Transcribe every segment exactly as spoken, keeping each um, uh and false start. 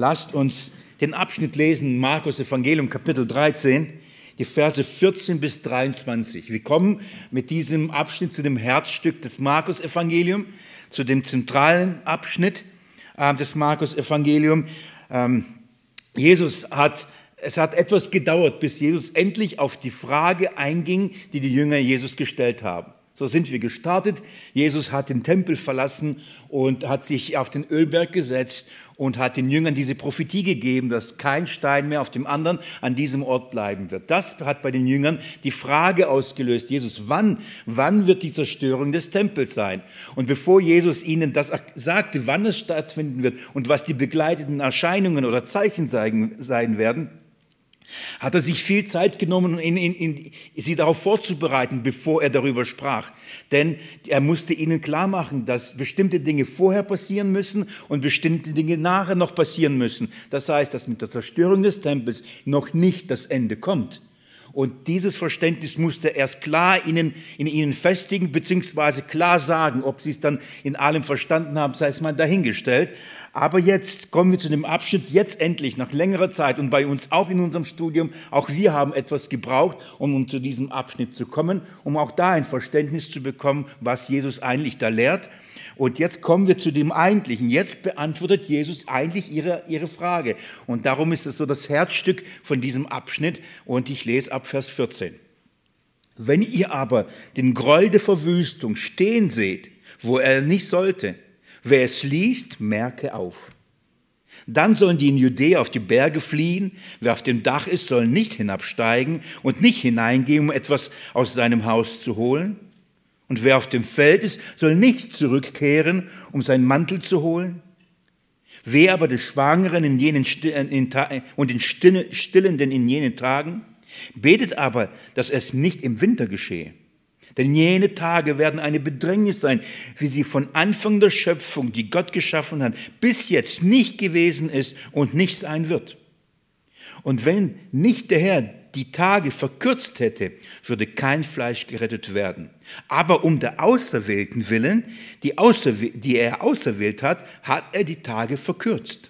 Lasst uns den Abschnitt lesen, Markus Evangelium, Kapitel dreizehn, die Verse vierzehn bis dreiundzwanzig. Wir kommen mit diesem Abschnitt zu dem Herzstück des Markus Evangelium, zu dem zentralen Abschnitt äh, des Markus Evangelium. Ähm, Jesus hat, es hat etwas gedauert, bis Jesus endlich auf die Frage einging, die die Jünger Jesus gestellt haben. So sind wir gestartet. Jesus hat den Tempel verlassen und hat sich auf den Ölberg gesetzt und hat den Jüngern diese Prophetie gegeben, dass kein Stein mehr auf dem anderen an diesem Ort bleiben wird. Das hat bei den Jüngern die Frage ausgelöst, Jesus, wann, wann wird die Zerstörung des Tempels sein? Und bevor Jesus ihnen das sagte, wann es stattfinden wird und was die begleitenden Erscheinungen oder Zeichen sein, sein werden, hat er sich viel Zeit genommen, um in, in, in, sie darauf vorzubereiten, bevor er darüber sprach. Denn er musste ihnen klar machen, dass bestimmte Dinge vorher passieren müssen und bestimmte Dinge nachher noch passieren müssen. Das heißt, dass mit der Zerstörung des Tempels noch nicht das Ende kommt. Und dieses Verständnis musste er erst klar ihnen, in ihnen festigen, beziehungsweise klar sagen. Ob sie es dann in allem verstanden haben, sei es mal dahingestellt. Aber jetzt kommen wir zu dem Abschnitt, jetzt endlich, nach längerer Zeit und bei uns auch in unserem Studium, auch wir haben etwas gebraucht, um, um zu diesem Abschnitt zu kommen, um auch da ein Verständnis zu bekommen, was Jesus eigentlich da lehrt. Und jetzt kommen wir zu dem Eigentlichen. Jetzt beantwortet Jesus eigentlich ihre, ihre Frage. Und darum ist es so das Herzstück von diesem Abschnitt. Und ich lese ab Vers vierzehn. Wenn ihr aber den Groll der Verwüstung stehen seht, wo er nicht sollte, wer es liest, merke auf. Dann sollen die in Judäa auf die Berge fliehen. Wer auf dem Dach ist, soll nicht hinabsteigen und nicht hineingehen, um etwas aus seinem Haus zu holen. Und wer auf dem Feld ist, soll nicht zurückkehren, um seinen Mantel zu holen. Wer aber des Schwangeren in jenen in, und den Stillenden in jenen Tagen, betet aber, dass es nicht im Winter geschehe. Denn jene Tage werden eine Bedrängnis sein, wie sie von Anfang der Schöpfung, die Gott geschaffen hat, bis jetzt nicht gewesen ist und nicht sein wird. Und wenn nicht der Herr die Tage verkürzt hätte, würde kein Fleisch gerettet werden. Aber um der Auserwählten willen, die, auserwäh- die er auserwählt hat, hat er die Tage verkürzt.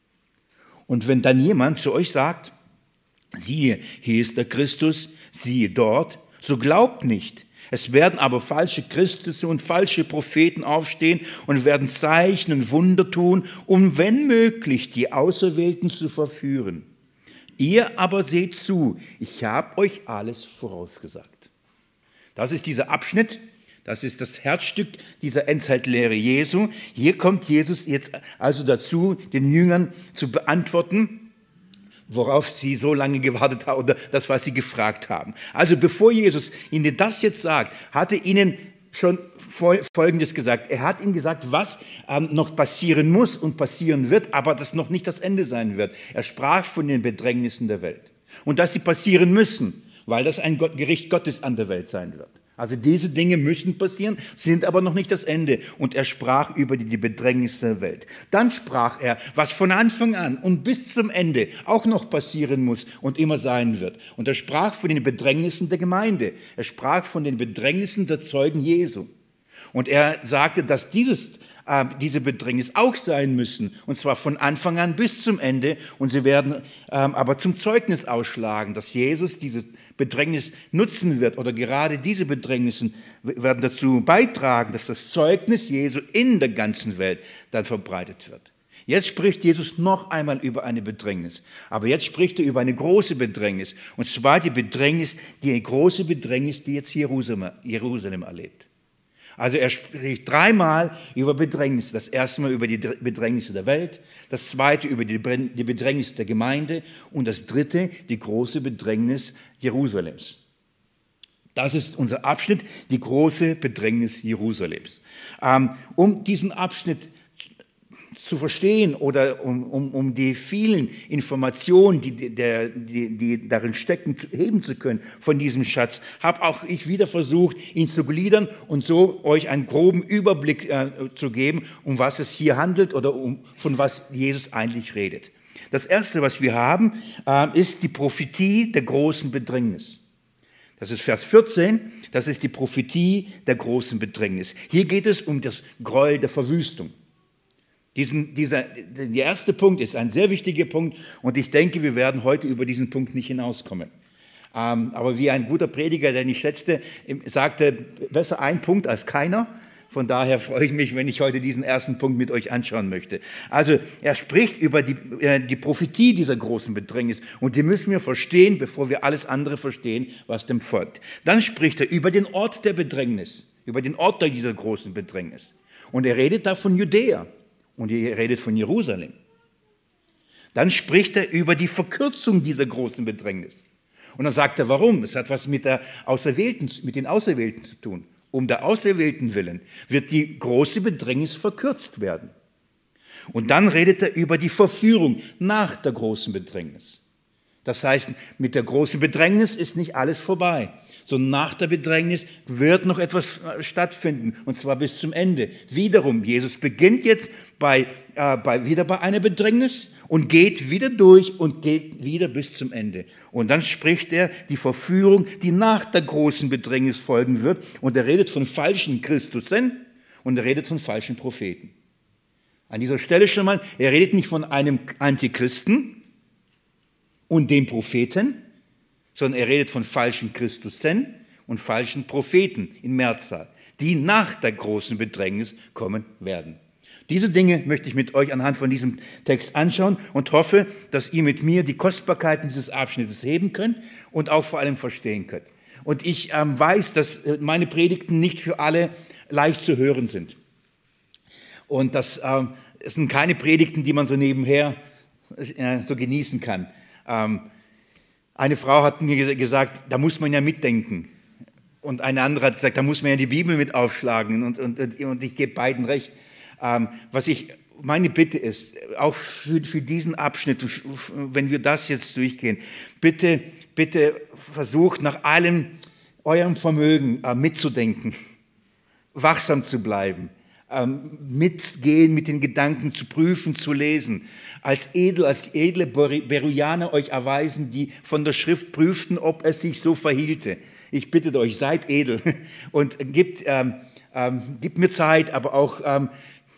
Und wenn dann jemand zu euch sagt, siehe, hier ist der Christus, siehe dort, so glaubt nicht. Es werden aber falsche Christusse und falsche Propheten aufstehen und werden Zeichen und Wunder tun, um wenn möglich die Auserwählten zu verführen. Ihr aber seht zu, ich habe euch alles vorausgesagt. Das ist dieser Abschnitt, das ist das Herzstück dieser Endzeitlehre Jesu. Hier kommt Jesus jetzt also dazu, den Jüngern zu beantworten, worauf sie so lange gewartet haben oder das, was sie gefragt haben. Also bevor Jesus ihnen das jetzt sagt, hat er ihnen schon Folgendes gesagt. Er hat ihnen gesagt, was ähm, noch passieren muss und passieren wird, aber das noch nicht das Ende sein wird. Er sprach von den Bedrängnissen der Welt und dass sie passieren müssen, weil das ein Gott, Gericht Gottes an der Welt sein wird. Also diese Dinge müssen passieren, sind aber noch nicht das Ende. Und er sprach über die, die Bedrängnisse der Welt. Dann sprach er, was von Anfang an und bis zum Ende auch noch passieren muss und immer sein wird. Und er sprach von den Bedrängnissen der Gemeinde. Er sprach von den Bedrängnissen der Zeugen Jesu. Und er sagte, dass dieses, äh, diese Bedrängnis auch sein müssen, und zwar von Anfang an bis zum Ende. Und sie werden ähm, aber zum Zeugnis ausschlagen, dass Jesus diese Bedrängnis nutzen wird, oder gerade diese Bedrängnisse werden dazu beitragen, dass das Zeugnis Jesu in der ganzen Welt dann verbreitet wird. Jetzt spricht Jesus noch einmal über eine Bedrängnis, aber jetzt spricht er über eine große Bedrängnis, und zwar die Bedrängnis, die große Bedrängnis, die jetzt Jerusalem, Jerusalem erlebt. Also er spricht dreimal über Bedrängnisse. Das erste Mal über die Bedrängnisse der Welt, das zweite über die Bedrängnis der Gemeinde und das dritte die große Bedrängnis Jerusalems. Das ist unser Abschnitt, die große Bedrängnis Jerusalems. Um diesen Abschnitt zu verstehen oder um, um, um die vielen Informationen, die, der, die, die darin stecken, zu, heben zu können von diesem Schatz, habe auch ich wieder versucht, ihn zu gliedern und so euch einen groben Überblick äh, zu geben, um was es hier handelt oder um, von was Jesus eigentlich redet. Das Erste, was wir haben, äh, ist die Prophetie der großen Bedrängnis. Das ist Vers vierzehn, das ist die Prophetie der großen Bedrängnis. Hier geht es um das Gräuel der Verwüstung. Diesen, dieser, der erste Punkt ist ein sehr wichtiger Punkt und ich denke, wir werden heute über diesen Punkt nicht hinauskommen. Ähm, aber wie ein guter Prediger, den ich schätzte, sagte, besser ein Punkt als keiner. Von daher freue ich mich, wenn ich heute diesen ersten Punkt mit euch anschauen möchte. Also er spricht über die, äh, die Prophetie dieser großen Bedrängnis und die müssen wir verstehen, bevor wir alles andere verstehen, was dem folgt. Dann spricht er über den Ort der Bedrängnis, über den Ort dieser großen Bedrängnis. Und er redet da von Judäa. Und er redet von Jerusalem. Dann spricht er über die Verkürzung dieser großen Bedrängnis. Und dann sagt er, warum? Es hat was mit, der Auserwählten, mit den Auserwählten zu tun. Um der Auserwählten willen wird die große Bedrängnis verkürzt werden. Und dann redet er über die Verführung nach der großen Bedrängnis. Das heißt, mit der großen Bedrängnis ist nicht alles vorbei. So nach der Bedrängnis wird noch etwas stattfinden, und zwar bis zum Ende. Wiederum, Jesus beginnt jetzt bei, äh, bei, wieder bei einer Bedrängnis und geht wieder durch und geht wieder bis zum Ende. Und dann spricht er die Verführung, die nach der großen Bedrängnis folgen wird. Und er redet von falschen Christusen und er redet von falschen Propheten. An dieser Stelle schon mal, er redet nicht von einem Antichristen und dem Propheten, sondern er redet von falschen Christusen und falschen Propheten in Mehrzahl, die nach der großen Bedrängnis kommen werden. Diese Dinge möchte ich mit euch anhand von diesem Text anschauen und hoffe, dass ihr mit mir die Kostbarkeiten dieses Abschnittes heben könnt und auch vor allem verstehen könnt. Und ich ähm, weiß, dass meine Predigten nicht für alle leicht zu hören sind. Und das ähm, es sind keine Predigten, die man so nebenher äh, so genießen kann. Ähm, Eine Frau hat mir gesagt, da muss man ja mitdenken. Und eine andere hat gesagt, da muss man ja die Bibel mit aufschlagen. Und, und, und ich gebe beiden recht. Ähm, was ich, meine Bitte ist, auch für, für diesen Abschnitt, wenn wir das jetzt durchgehen, bitte, bitte versucht nach allem eurem Vermögen äh, mitzudenken, wachsam zu bleiben. Ähm, mitgehen, mit den Gedanken zu prüfen, zu lesen. Als edel, als edle Berujaner euch erweisen, die von der Schrift prüften, ob es sich so verhielte. Ich bitte euch, seid edel und gebt, ähm, ähm, gebt mir Zeit, aber auch, ähm,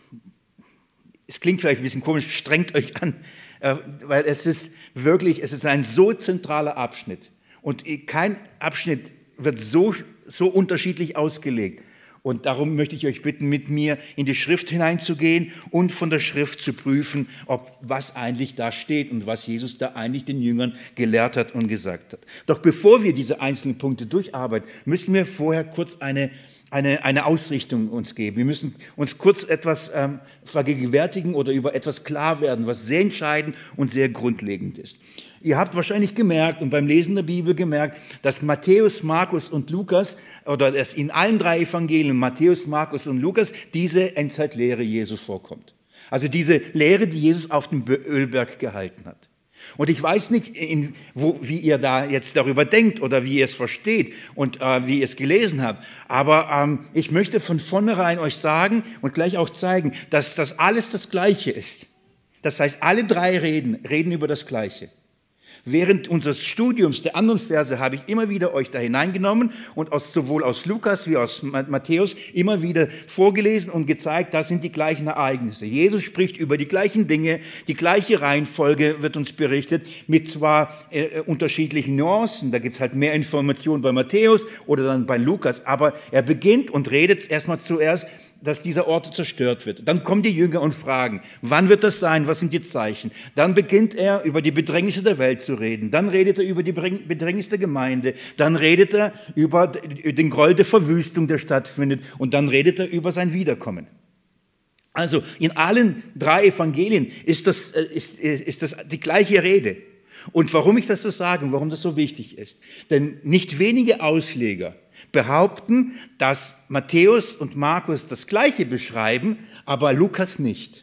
es klingt vielleicht ein bisschen komisch, strengt euch an, äh, weil es ist wirklich, es ist ein so zentraler Abschnitt und kein Abschnitt wird so, so unterschiedlich ausgelegt. Und darum möchte ich euch bitten, mit mir in die Schrift hineinzugehen und von der Schrift zu prüfen, ob was eigentlich da steht und was Jesus da eigentlich den Jüngern gelehrt hat und gesagt hat. Doch bevor wir diese einzelnen Punkte durcharbeiten, müssen wir vorher kurz eine, eine, eine Ausrichtung uns geben. Wir müssen uns kurz etwas ähm, vergegenwärtigen oder über etwas klar werden, was sehr entscheidend und sehr grundlegend ist. Ihr habt wahrscheinlich gemerkt und beim Lesen der Bibel gemerkt, dass Matthäus, Markus und Lukas, oder dass in allen drei Evangelien, Matthäus, Markus und Lukas, diese Endzeitlehre Jesu vorkommt. Also diese Lehre, die Jesus auf dem Ölberg gehalten hat. Und ich weiß nicht, in, wo, wie ihr da jetzt darüber denkt oder wie ihr es versteht und äh, wie ihr es gelesen habt. Aber ähm, ich möchte von vornherein euch sagen und gleich auch zeigen, dass das alles das Gleiche ist. Das heißt, alle drei Reden reden über das Gleiche. Während unseres Studiums der anderen Verse habe ich immer wieder euch da hineingenommen und aus, sowohl aus Lukas wie aus Matthäus immer wieder vorgelesen und gezeigt, das sind die gleichen Ereignisse. Jesus spricht über die gleichen Dinge, die gleiche Reihenfolge wird uns berichtet, mit zwar äh, unterschiedlichen Nuancen, da gibt es halt mehr Informationen bei Matthäus oder dann bei Lukas, aber er beginnt und redet erstmal zuerst, dass dieser Ort zerstört wird. Dann kommen die Jünger und fragen, wann wird das sein, was sind die Zeichen? Dann beginnt er über die Bedrängnisse der Welt zu reden. Dann redet er über die Bedrängnis der Gemeinde. Dann redet er über den Groll der Verwüstung, der stattfindet. Und dann redet er über sein Wiederkommen. Also in allen drei Evangelien ist das, ist, ist das die gleiche Rede. Und warum ich das so sage und warum das so wichtig ist. Denn nicht wenige Ausleger behaupten, dass Matthäus und Markus das Gleiche beschreiben, aber Lukas nicht.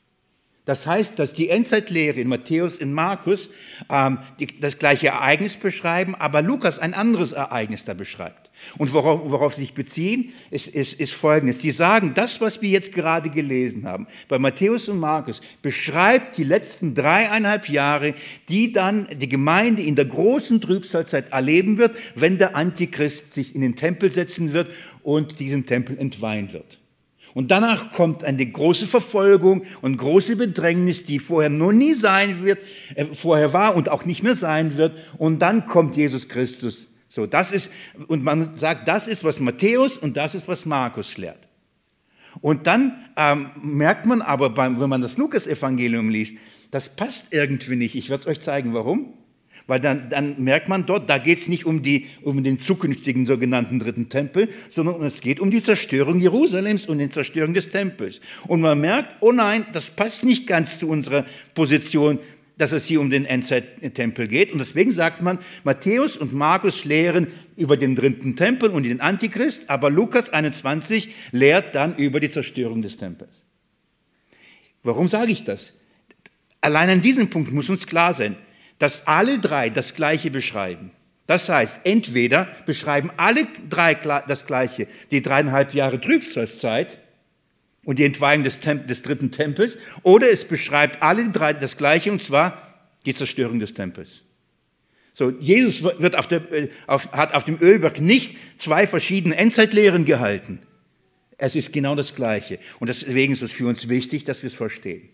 Das heißt, dass die Endzeitlehre in Matthäus und Markus ähm, die, das gleiche Ereignis beschreiben, aber Lukas ein anderes Ereignis da beschreibt. Und worauf, worauf sie sich beziehen, ist, ist, ist Folgendes. Sie sagen, das, was wir jetzt gerade gelesen haben, bei Matthäus und Markus, beschreibt die letzten dreieinhalb Jahre, die dann die Gemeinde in der großen Trübsalzeit erleben wird, wenn der Antichrist sich in den Tempel setzen wird und diesen Tempel entweihen wird. Und danach kommt eine große Verfolgung und große Bedrängnis, die vorher noch nie sein wird, äh, vorher war und auch nicht mehr sein wird. Und dann kommt Jesus Christus. So, das ist, und man sagt, das ist, was Matthäus und das ist, was Markus lehrt. Und dann ähm, merkt man aber, beim, wenn man das Lukas-Evangelium liest, das passt irgendwie nicht. Ich werde es euch zeigen, warum. Weil dann, dann merkt man dort, da geht es nicht um, die, um den zukünftigen sogenannten dritten Tempel, sondern es geht um die Zerstörung Jerusalems und die Zerstörung des Tempels. Und man merkt, oh nein, das passt nicht ganz zu unserer Position, dass es hier um den Endzeit-Tempel geht. Und deswegen sagt man, Matthäus und Markus lehren über den dritten Tempel und den Antichrist, aber Lukas einundzwanzig lehrt dann über die Zerstörung des Tempels. Warum sage ich das? Allein an diesem Punkt muss uns klar sein, dass alle drei das Gleiche beschreiben. Das heißt, entweder beschreiben alle drei das Gleiche, die dreieinhalb Jahre Trübsalzeit und die Entweihung des, Temp- des dritten Tempels, oder es beschreibt alle drei das Gleiche, und zwar die Zerstörung des Tempels. So, Jesus wird auf der, auf, hat auf dem Ölberg nicht zwei verschiedene Endzeitlehren gehalten. Es ist genau das Gleiche. Und deswegen ist es für uns wichtig, dass wir es verstehen.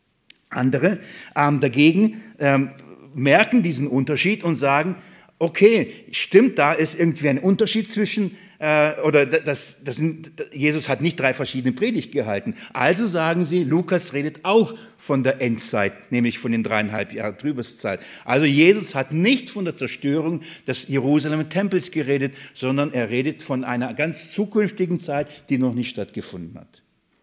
Andere ähm, dagegen ähm, merken diesen Unterschied und sagen, okay, stimmt, da ist irgendwie ein Unterschied zwischen, äh, oder das, das, Jesus hat nicht drei verschiedene Predigten gehalten. Also sagen sie, Lukas redet auch von der Endzeit, nämlich von den dreieinhalb Jahren Trübsalzeit. Also Jesus hat nicht von der Zerstörung des Jerusalemer Tempels geredet, sondern er redet von einer ganz zukünftigen Zeit, die noch nicht stattgefunden hat.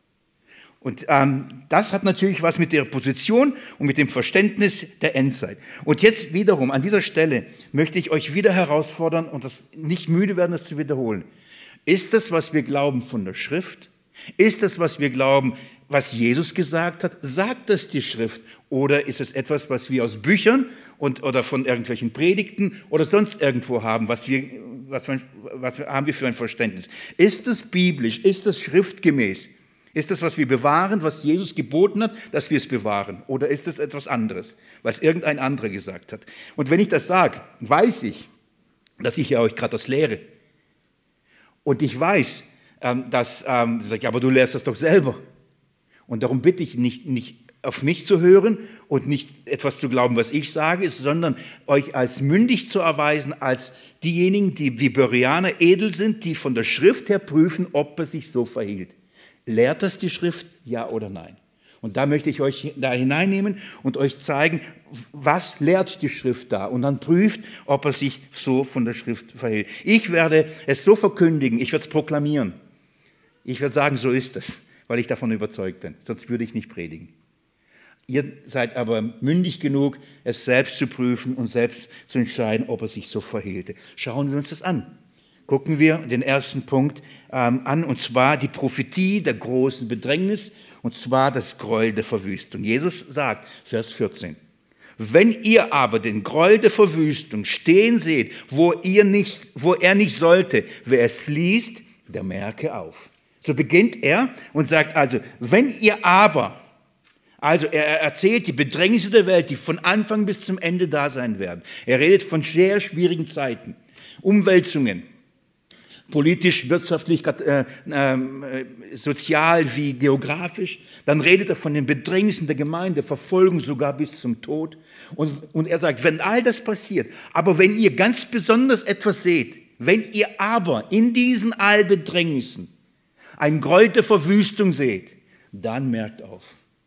Und ähm, das hat natürlich was mit der Position und mit dem Verständnis der Endzeit. Und jetzt wiederum, an dieser Stelle möchte ich euch wieder herausfordern und das nicht müde werden, das zu wiederholen. Ist das, was wir glauben, von der Schrift? Ist das, was wir glauben, was Jesus gesagt hat? Sagt das die Schrift? Oder ist es etwas, was wir aus Büchern und, oder von irgendwelchen Predigten oder sonst irgendwo haben? Was, wir, was, was haben wir für ein Verständnis? Ist es biblisch? Ist es schriftgemäß? Ist das, was wir bewahren, was Jesus geboten hat, dass wir es bewahren? Oder ist es etwas anderes, was irgendein anderer gesagt hat? Und wenn ich das sage, weiß ich, dass ich ja euch gerade das lehre. Und ich weiß, dass, ähm, sag ich, aber du lehrst das doch selber. Und darum bitte ich nicht, nicht auf mich zu hören und nicht etwas zu glauben, was ich sage, sondern euch als mündig zu erweisen, als diejenigen, die wie Bereaner edel sind, die von der Schrift her prüfen, ob er sich so verhielt. Lehrt das die Schrift, ja oder nein? Und da möchte ich euch da hineinnehmen und euch zeigen, was lehrt die Schrift da? Und dann prüft, ob er sich so von der Schrift verhält. Ich werde es so verkündigen, ich werde es proklamieren. Ich werde sagen, so ist es, weil ich davon überzeugt bin. Sonst würde ich nicht predigen. Ihr seid aber mündig genug, es selbst zu prüfen und selbst zu entscheiden, ob er sich so verhielte. Schauen wir uns das an. Gucken wir den ersten Punkt ähm, an, und zwar die Prophetie der großen Bedrängnis, und zwar das Gräuel der Verwüstung. Jesus sagt, Vers vierzehn, wenn ihr aber den Gräuel der Verwüstung stehen seht, wo, ihr nicht, wo er nicht sollte, wer es liest, der merke auf. So beginnt er und sagt also, wenn ihr aber, also er erzählt die Bedrängnisse der Welt, die von Anfang bis zum Ende da sein werden. Er redet von sehr schwierigen Zeiten, Umwälzungen, politisch, wirtschaftlich, äh, äh, sozial wie geografisch. Dann redet er von den Bedrängnissen der Gemeinde, Verfolgung sogar bis zum Tod. Und, und er sagt, wenn all das passiert, aber wenn ihr ganz besonders etwas seht, wenn ihr aber in diesen Allbedrängnissen ein Gräuel der Verwüstung seht, dann merkt auf.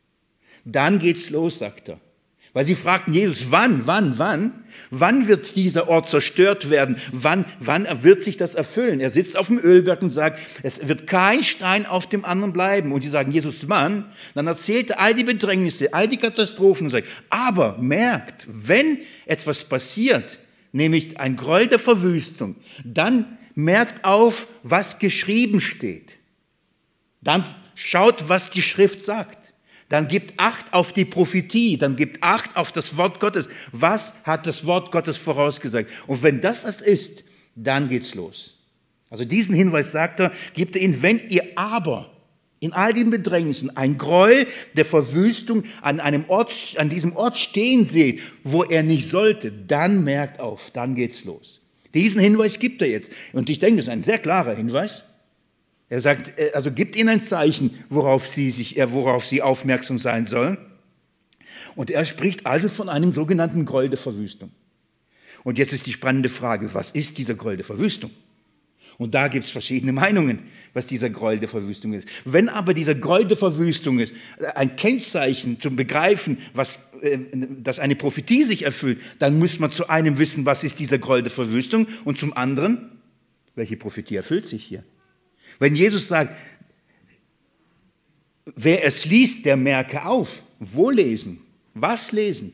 Dann geht's los, sagt er. Weil sie fragten Jesus, wann, wann, wann? Wann wird dieser Ort zerstört werden? Wann, wann wird sich das erfüllen? Er sitzt auf dem Ölberg und sagt, es wird kein Stein auf dem anderen bleiben. Und sie sagen, Jesus, wann? Dann erzählt er all die Bedrängnisse, all die Katastrophen und sagt, aber merkt, wenn etwas passiert, nämlich ein Gräuel der Verwüstung, dann merkt auf, was geschrieben steht. Dann schaut, was die Schrift sagt. Dann gibt Acht auf die Prophetie, dann gibt Acht auf das Wort Gottes. Was hat das Wort Gottes vorausgesagt? Und wenn das es ist, dann geht's los. Also diesen Hinweis sagt er, gibt er ihnen, wenn ihr aber in all den Bedrängnissen ein Gräuel der Verwüstung an einem Ort, an diesem Ort stehen seht, wo er nicht sollte, dann merkt auf, dann geht's los. Diesen Hinweis gibt er jetzt. Und ich denke, das ist ein sehr klarer Hinweis. Er sagt, also gibt ihnen ein Zeichen, worauf sie, sich, worauf sie aufmerksam sein sollen. Und er spricht also von einem sogenannten Groll der Verwüstung. Und jetzt ist die spannende Frage, was ist dieser Groll der Verwüstung? Und da gibt es verschiedene Meinungen, was dieser Groll der Verwüstung ist. Wenn aber dieser Groll der Verwüstung ist, ein Kennzeichen zum Begreifen, was, äh, dass eine Prophetie sich erfüllt, dann muss man zu einem wissen, was ist dieser Groll der Verwüstung, und zum anderen, welche Prophetie erfüllt sich hier? Wenn Jesus sagt, wer es liest, der merke auf. Wo lesen? Was lesen?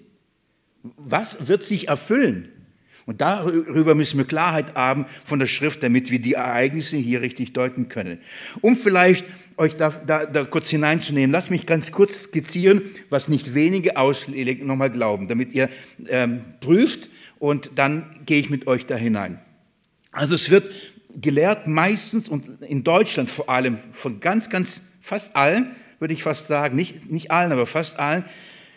Was wird sich erfüllen? Und darüber müssen wir Klarheit haben von der Schrift, damit wir die Ereignisse hier richtig deuten können. Um vielleicht euch da, da, da kurz hineinzunehmen, lasst mich ganz kurz skizzieren, was nicht wenige Ausleger nochmal glauben, damit ihr ähm, prüft, und dann gehe ich mit euch da hinein. Also es wird gelehrt meistens, und in Deutschland vor allem, von ganz, ganz, fast allen, würde ich fast sagen, nicht, nicht allen, aber fast allen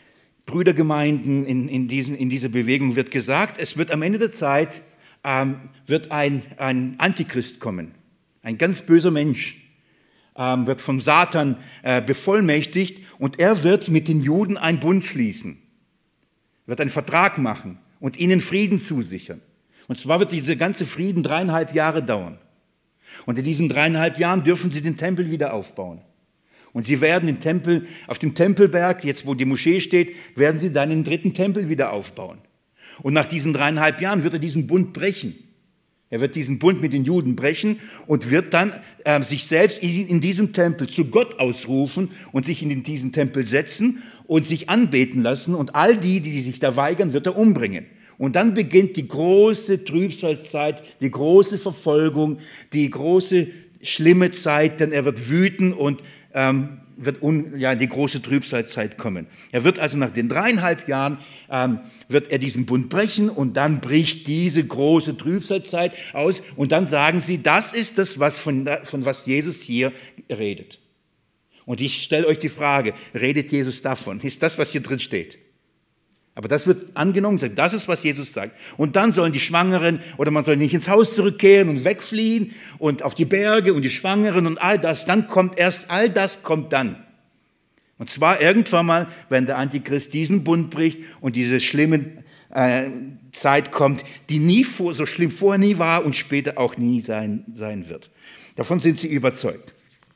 Brüdergemeinden in, in, diesen, in dieser Bewegung wird gesagt, es wird am Ende der Zeit ähm, wird ein, ein Antichrist kommen, ein ganz böser Mensch, ähm, wird vom Satan äh, bevollmächtigt, und er wird mit den Juden einen Bund schließen, wird einen Vertrag machen und ihnen Frieden zusichern. Und zwar wird dieser ganze Frieden dreieinhalb Jahre dauern. Und in diesen dreieinhalb Jahren dürfen sie den Tempel wieder aufbauen. Und sie werden den Tempel, auf dem Tempelberg, jetzt wo die Moschee steht, werden sie dann den dritten Tempel wieder aufbauen. Und nach diesen dreieinhalb Jahren wird er diesen Bund brechen. Er wird diesen Bund mit den Juden brechen und wird dann äh, sich selbst in, in diesem Tempel zu Gott ausrufen und sich in diesen Tempel setzen und sich anbeten lassen. Und all die, die sich da weigern, wird er umbringen. Und dann beginnt die große Trübsalzeit, die große Verfolgung, die große schlimme Zeit, denn er wird wüten und ähm, wird un, ja, in die große Trübsalzeit kommen. Er wird also nach den dreieinhalb Jahren, ähm, wird er diesen Bund brechen, und dann bricht diese große Trübsalzeit aus, und dann sagen sie, das ist das, was von, von was Jesus hier redet. Und ich stelle euch die Frage, redet Jesus davon? Ist das, was hier drin steht? Aber das wird angenommen, sagt, das ist, was Jesus sagt. Und dann sollen die Schwangeren, oder man soll nicht ins Haus zurückkehren und wegfliehen und auf die Berge und die Schwangeren und all das. Dann kommt erst, all das kommt dann. Und zwar irgendwann mal, wenn der Antichrist diesen Bund bricht und diese schlimme äh, Zeit kommt, die nie vor, so schlimm vorher nie war und später auch nie sein, sein wird. Davon sind sie überzeugt.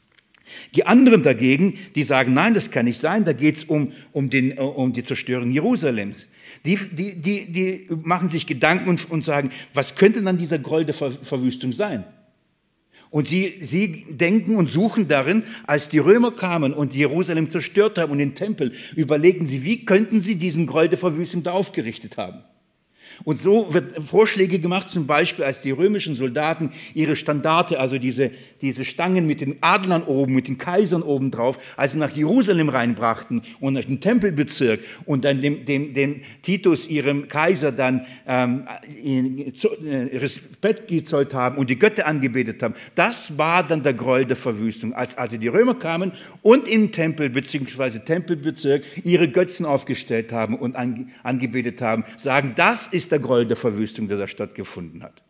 Die anderen dagegen, die sagen, nein, das kann nicht sein, da geht es um, um, den, um die Zerstörung Jerusalems. Die, die, die, die machen sich Gedanken und, und sagen, was könnte dann dieser Groll der Ver, Verwüstung sein? Und sie, sie denken und suchen darin, als die Römer kamen und Jerusalem zerstört haben und den Tempel, überlegen sie, wie könnten sie diesen Groll der Verwüstung da aufgerichtet haben? Und so wird Vorschläge gemacht, zum Beispiel, als die römischen Soldaten ihre Standarte, also diese, diese Stangen mit den Adlern oben, mit den Kaisern oben drauf, also nach Jerusalem reinbrachten und nach den Tempelbezirk und dann dem, dem, dem Titus, ihrem Kaiser, dann ähm, Respekt gezollt haben und die Götter angebetet haben. Das war dann der Groll der Verwüstung, als also die Römer kamen und im Tempel bzw. Tempelbezirk ihre Götzen aufgestellt haben und ange, angebetet haben, sagen, das ist der Groll der Verwüstung, der da stattgefunden hat.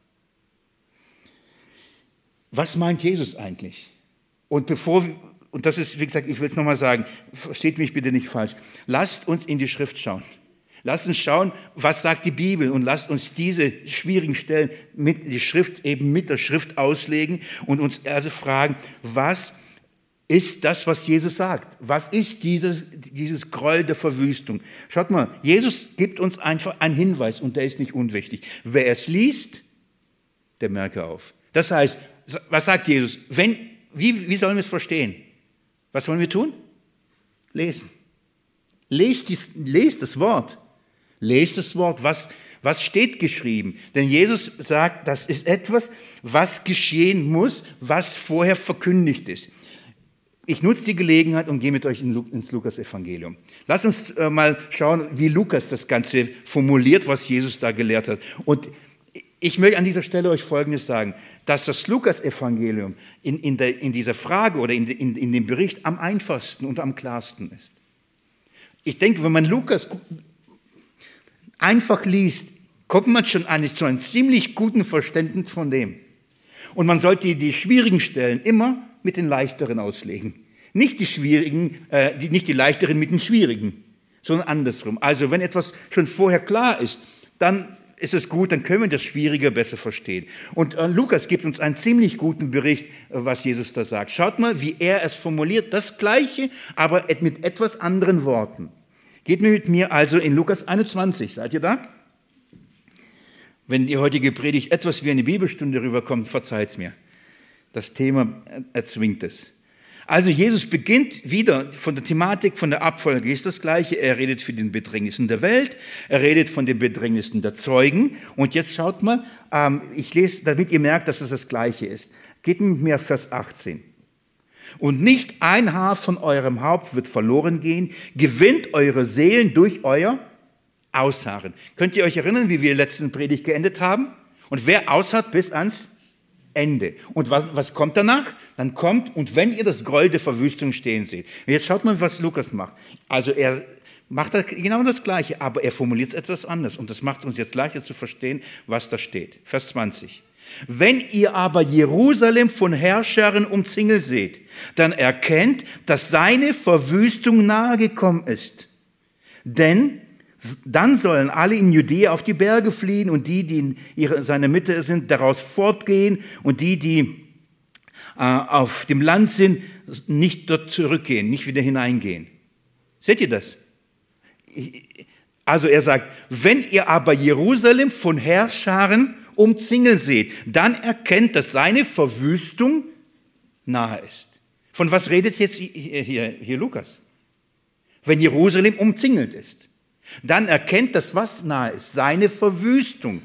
Was meint Jesus eigentlich? Und bevor, und das ist, wie gesagt, ich will es nochmal sagen, versteht mich bitte nicht falsch, lasst uns in die Schrift schauen. Lasst uns schauen, was sagt die Bibel, und lasst uns diese schwierigen Stellen mit die Schrift eben mit der Schrift auslegen und uns also fragen, was ist das, was Jesus sagt? Was ist dieses, dieses Groll der Verwüstung? Schaut mal, Jesus gibt uns einfach einen Hinweis, und der ist nicht unwichtig. Wer es liest, der merke auf. Das heißt, was sagt Jesus? Wenn, wie, wie sollen wir es verstehen? Was sollen wir tun? Lesen. Lest, dies, lest das Wort. Lest das Wort. Was, was steht geschrieben? Denn Jesus sagt, das ist etwas, was geschehen muss, was vorher verkündigt ist. Ich nutze die Gelegenheit und gehe mit euch ins Lukas-Evangelium. Lasst uns äh, mal schauen, wie Lukas das Ganze formuliert, was Jesus da gelehrt hat. Und ich möchte an dieser Stelle euch Folgendes sagen, dass das Lukas-Evangelium in, in, der, in dieser Frage oder in, in, in dem Bericht am einfachsten und am klarsten ist. Ich denke, wenn man Lukas einfach liest, kommt man schon eigentlich zu einem ziemlich guten Verständnis von dem. Und man sollte die schwierigen Stellen immer mit den leichteren auslegen. Nicht die schwierigen, äh, die, nicht die leichteren mit den schwierigen, sondern andersrum. Also wenn etwas schon vorher klar ist, dann ist es gut, dann können wir das Schwierige besser verstehen. Und äh, Lukas gibt uns einen ziemlich guten Bericht, äh, was Jesus da sagt. Schaut mal, wie er es formuliert, das Gleiche, aber mit etwas anderen Worten. Geht mir mit mir also in Lukas einundzwanzig, seid ihr da? Wenn die heutige Predigt etwas wie eine Bibelstunde rüberkommt, verzeiht's mir. Das Thema erzwingt es. Also Jesus beginnt wieder von der Thematik, von der Abfolge ist das Gleiche. Er redet für den Bedrängnissen der Welt, er redet von den Bedrängnissen der Zeugen. Und jetzt schaut mal, ähm, ich lese, damit ihr merkt, dass es das Gleiche ist. Geht mit mir auf Vers achtzehn. Und nicht ein Haar von eurem Haupt wird verloren gehen, gewinnt eure Seelen durch euer Ausharren. Könnt ihr euch erinnern, wie wir letzten Predigt geendet haben? Und wer ausharrt bis ans Ende. Und was, was kommt danach? Dann kommt, und wenn ihr das Groll der Verwüstung stehen seht. Und jetzt schaut mal, was Lukas macht. Also er macht genau das Gleiche, aber er formuliert es etwas anders. Und das macht uns jetzt leichter zu verstehen, was da steht. Vers zwanzig. Wenn ihr aber Jerusalem von Herrschern umzingelt seht, dann erkennt, dass seine Verwüstung nahegekommen ist. Denn dann sollen alle in Judäa auf die Berge fliehen und die, die in ihrer, seiner Mitte sind, daraus fortgehen und die, die äh, auf dem Land sind, nicht dort zurückgehen, nicht wieder hineingehen. Seht ihr das? Also er sagt, wenn ihr aber Jerusalem von Herrscharen umzingelt seht, dann erkennt, dass seine Verwüstung nahe ist. Von was redet jetzt hier, hier, hier Lukas? Wenn Jerusalem umzingelt ist. Dann erkennt das, was nahe ist, seine Verwüstung.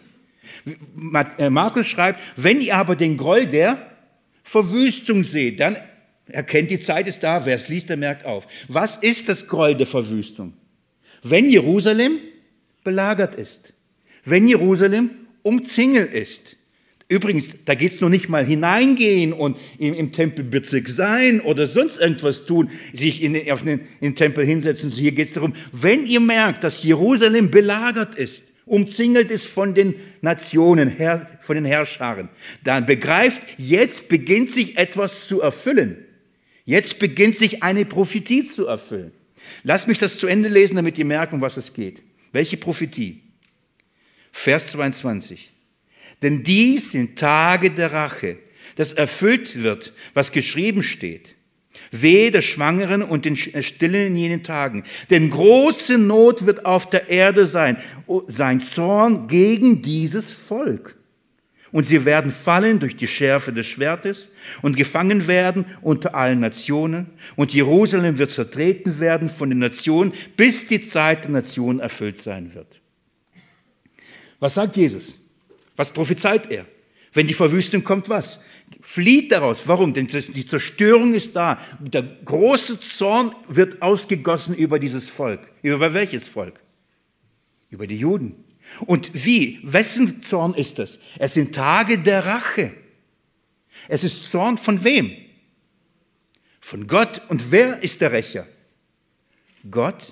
Markus schreibt, wenn ihr aber den Groll der Verwüstung seht, dann erkennt, die Zeit ist da, wer es liest, der merkt auf. Was ist das Groll der Verwüstung? Wenn Jerusalem belagert ist, wenn Jerusalem umzingelt ist. Übrigens, da geht es noch nicht mal hineingehen und im, im Tempelbezirk sein oder sonst irgendwas tun, sich in, auf den, in den Tempel hinsetzen. Hier geht es darum, wenn ihr merkt, dass Jerusalem belagert ist, umzingelt ist von den Nationen, Herr, von den Herrscharen, dann begreift, jetzt beginnt sich etwas zu erfüllen. Jetzt beginnt sich eine Prophetie zu erfüllen. Lasst mich das zu Ende lesen, damit ihr merkt, um was es geht. Welche Prophetie? Vers zweiundzwanzig. Denn dies sind Tage der Rache, dass erfüllt wird, was geschrieben steht. Wehe der Schwangeren und den Stillen in jenen Tagen. Denn große Not wird auf der Erde sein, sein Zorn gegen dieses Volk. Und sie werden fallen durch die Schärfe des Schwertes und gefangen werden unter allen Nationen. Und Jerusalem wird zertreten werden von den Nationen, bis die Zeit der Nationen erfüllt sein wird. Was sagt Jesus? Was prophezeit er? Wenn die Verwüstung kommt, was? Flieht daraus. Warum? Denn die Zerstörung ist da. Der große Zorn wird ausgegossen über dieses Volk. Über welches Volk? Über die Juden. Und wie? Wessen Zorn ist das? Es sind Tage der Rache. Es ist Zorn von wem? Von Gott. Und wer ist der Rächer? Gott.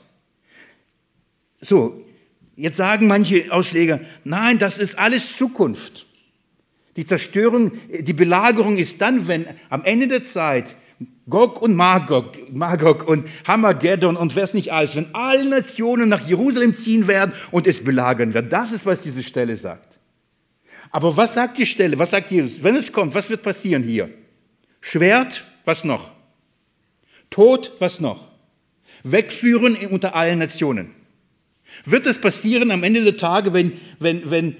So, jetzt sagen manche Ausleger, nein, das ist alles Zukunft. Die Zerstörung, die Belagerung ist dann, wenn am Ende der Zeit Gog und Magog, Magog und Hammergeddon und wer es nicht alles, wenn alle Nationen nach Jerusalem ziehen werden und es belagern werden. Das ist, was diese Stelle sagt. Aber was sagt die Stelle? Was sagt Jesus? Wenn es kommt, was wird passieren hier? Schwert, was noch? Tod, was noch? Wegführen unter allen Nationen. Wird es passieren am Ende der Tage, wenn, wenn, wenn,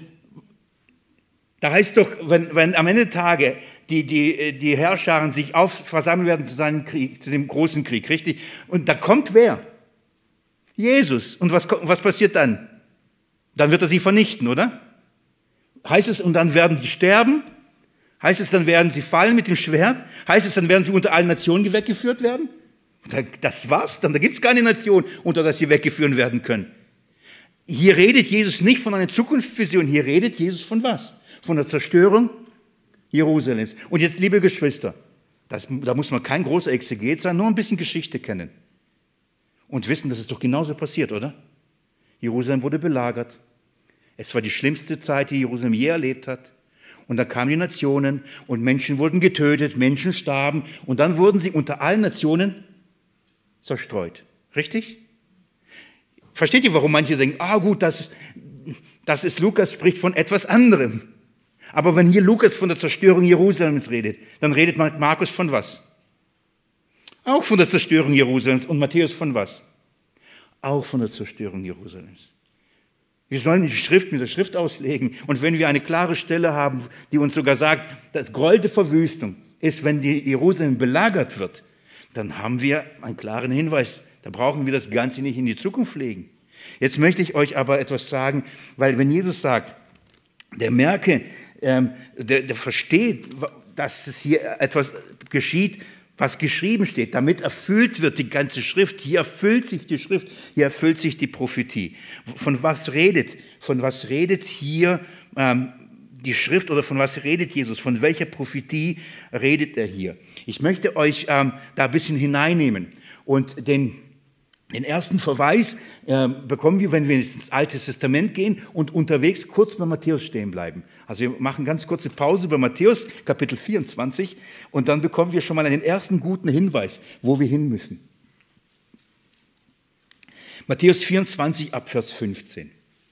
da heißt doch, wenn, wenn am Ende der Tage die, die, die Herrscharen sich auf, versammeln werden zu seinem Krieg, zu dem großen Krieg, richtig? Und da kommt wer? Jesus. Und was, was passiert dann? Dann wird er sie vernichten, oder? Heißt es, und dann werden sie sterben? Heißt es, dann werden sie fallen mit dem Schwert? Heißt es, dann werden sie unter allen Nationen weggeführt werden? Das war's dann, da gibt es keine Nation, unter der sie weggeführt werden können. Hier redet Jesus nicht von einer Zukunftsvision, hier redet Jesus von was? Von der Zerstörung Jerusalems. Und jetzt, liebe Geschwister, das, da muss man kein großer Exeget sein, nur ein bisschen Geschichte kennen. Und wissen, dass es doch genauso passiert, oder? Jerusalem wurde belagert. Es war die schlimmste Zeit, die Jerusalem je erlebt hat. Und dann kamen die Nationen und Menschen wurden getötet, Menschen starben und dann wurden sie unter allen Nationen zerstreut. Richtig? Versteht ihr, warum manche denken, ah gut, das ist, das ist Lukas, spricht von etwas anderem. Aber wenn hier Lukas von der Zerstörung Jerusalems redet, dann redet Markus von was? Auch von der Zerstörung Jerusalems. Und Matthäus von was? Auch von der Zerstörung Jerusalems. Wir sollen die Schrift mit der Schrift auslegen. Und wenn wir eine klare Stelle haben, die uns sogar sagt, das Gräuel der Verwüstung ist, wenn die Jerusalem belagert wird, dann haben wir einen klaren Hinweis. Da brauchen wir das Ganze nicht in die Zukunft legen. Jetzt möchte ich euch aber etwas sagen, weil wenn Jesus sagt, der merke, ähm, der, der versteht, dass es hier etwas geschieht, was geschrieben steht, damit erfüllt wird die ganze Schrift. Hier erfüllt sich die Schrift, hier erfüllt sich die Prophetie. Von was redet, von was redet hier ähm, die Schrift oder von was redet Jesus? Von welcher Prophetie redet er hier? Ich möchte euch ähm, da ein bisschen hineinnehmen und den Den ersten Verweis äh, bekommen wir, wenn wir ins Alte Testament gehen und unterwegs kurz bei Matthäus stehen bleiben. Also wir machen ganz kurze Pause bei Matthäus, Kapitel vierundzwanzig, und dann bekommen wir schon mal einen ersten guten Hinweis, wo wir hin müssen. Matthäus vierundzwanzig, ab Vers fünfzehn.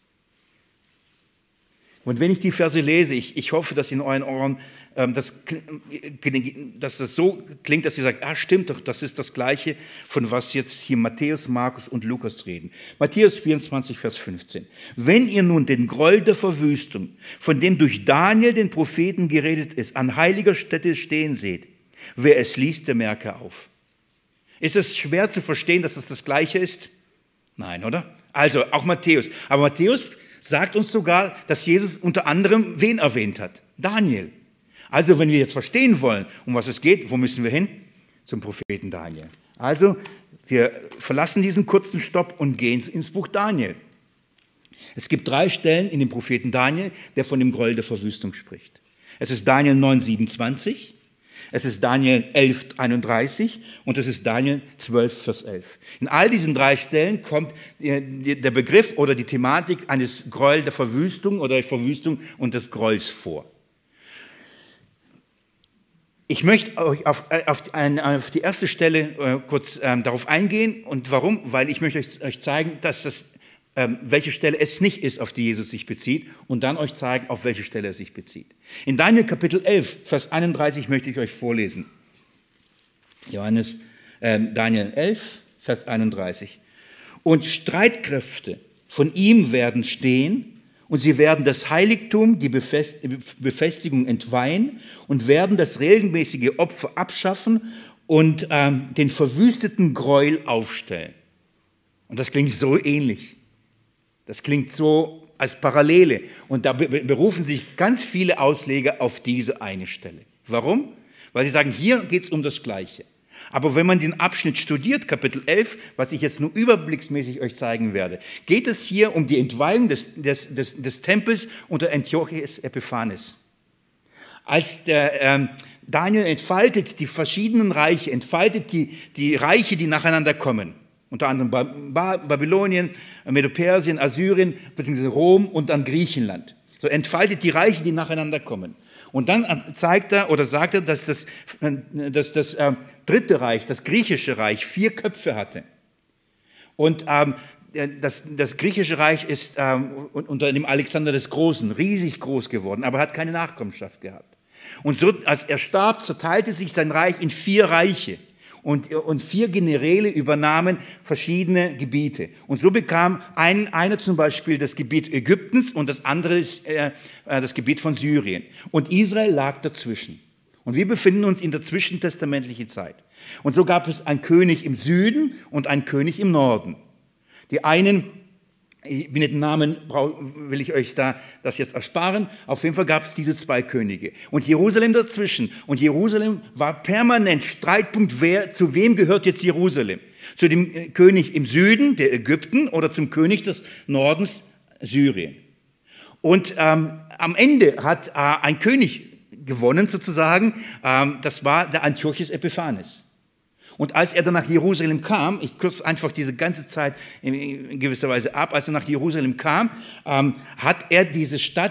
Und wenn ich die Verse lese, ich, ich hoffe, dass in euren Ohren ähm, das, dass das so klingt, dass ihr sagt, ah stimmt doch, das ist das Gleiche, von was jetzt hier Matthäus, Markus und Lukas reden. Matthäus vierundzwanzig, Vers fünfzehn. Wenn ihr nun den Groll der Verwüstung, von dem durch Daniel, den Propheten, geredet ist, an heiliger Stätte stehen seht, wer es liest, der merke auf. Ist es schwer zu verstehen, dass es das Gleiche ist? Nein, oder? Also auch Matthäus. Aber Matthäus sagt uns sogar, dass Jesus unter anderem wen erwähnt hat? Daniel. Also wenn wir jetzt verstehen wollen, um was es geht, wo müssen wir hin? Zum Propheten Daniel. Also wir verlassen diesen kurzen Stopp und gehen ins Buch Daniel. Es gibt drei Stellen in dem Propheten Daniel, der von dem Groll der Verwüstung spricht. Es ist Daniel neun, siebenundzwanzig, es ist Daniel elf, einunddreißig und es ist Daniel zwölf, Vers elf. In all diesen drei Stellen kommt der Begriff oder die Thematik eines Groll der Verwüstung oder der Verwüstung und des Grolls vor. Ich möchte euch auf, auf, auf die erste Stelle äh, kurz ähm, darauf eingehen. Und warum? Weil ich möchte euch, euch zeigen, dass das, ähm, welche Stelle es nicht ist, auf die Jesus sich bezieht. Und dann euch zeigen, auf welche Stelle er sich bezieht. In Daniel Kapitel elf, Vers einunddreißig möchte ich euch vorlesen. Johannes, äh, Daniel elf, Vers einunddreißig. Und Streitkräfte von ihm werden stehen, und sie werden das Heiligtum, die Befestigung entweihen und werden das regelmäßige Opfer abschaffen und ähm, den verwüsteten Gräuel aufstellen. Und das klingt so ähnlich. Das klingt so als Parallele. Und da berufen sich ganz viele Ausleger auf diese eine Stelle. Warum? Weil sie sagen, hier geht es um das Gleiche. Aber wenn man den Abschnitt studiert, Kapitel elf, was ich jetzt nur überblicksmäßig euch zeigen werde, geht es hier um die Entweihung des, des, des, des Tempels unter Antiochus Epiphanes. Als der ähm, Daniel entfaltet die verschiedenen Reiche, entfaltet die, die Reiche, die nacheinander kommen, unter anderem Babylonien, Medo-Persien, Assyrien, beziehungsweise Rom und dann Griechenland. So entfaltet die Reiche, die nacheinander kommen. Und dann zeigt er oder sagt er, dass das, dass das äh, dritte Reich, das griechische Reich, vier Köpfe hatte. Und ähm, das, das griechische Reich ist ähm, unter dem Alexander des Großen riesig groß geworden, aber hat keine Nachkommenschaft gehabt. Und so, als er starb, zerteilte sich sein Reich in vier Reiche. Und, und vier Generäle übernahmen verschiedene Gebiete. Und so bekam ein, einer zum Beispiel das Gebiet Ägyptens und das andere äh, das Gebiet von Syrien. Und Israel lag dazwischen. Und wir befinden uns in der zwischentestamentlichen Zeit. Und so gab es einen König im Süden und einen König im Norden. Die einen, mit den Namen will ich euch da das jetzt ersparen. Auf jeden Fall gab es diese zwei Könige. Und Jerusalem dazwischen. Und Jerusalem war permanent Streitpunkt, wer, zu wem gehört jetzt Jerusalem? Zu dem König im Süden, der Ägypten, oder zum König des Nordens, Syrien. Und ähm, am Ende hat äh, ein König gewonnen sozusagen. Ähm, das war der Antiochus Epiphanes. Und als er dann nach Jerusalem kam, ich kürze einfach diese ganze Zeit in gewisser Weise ab, als er nach Jerusalem kam, ähm, hat er diese Stadt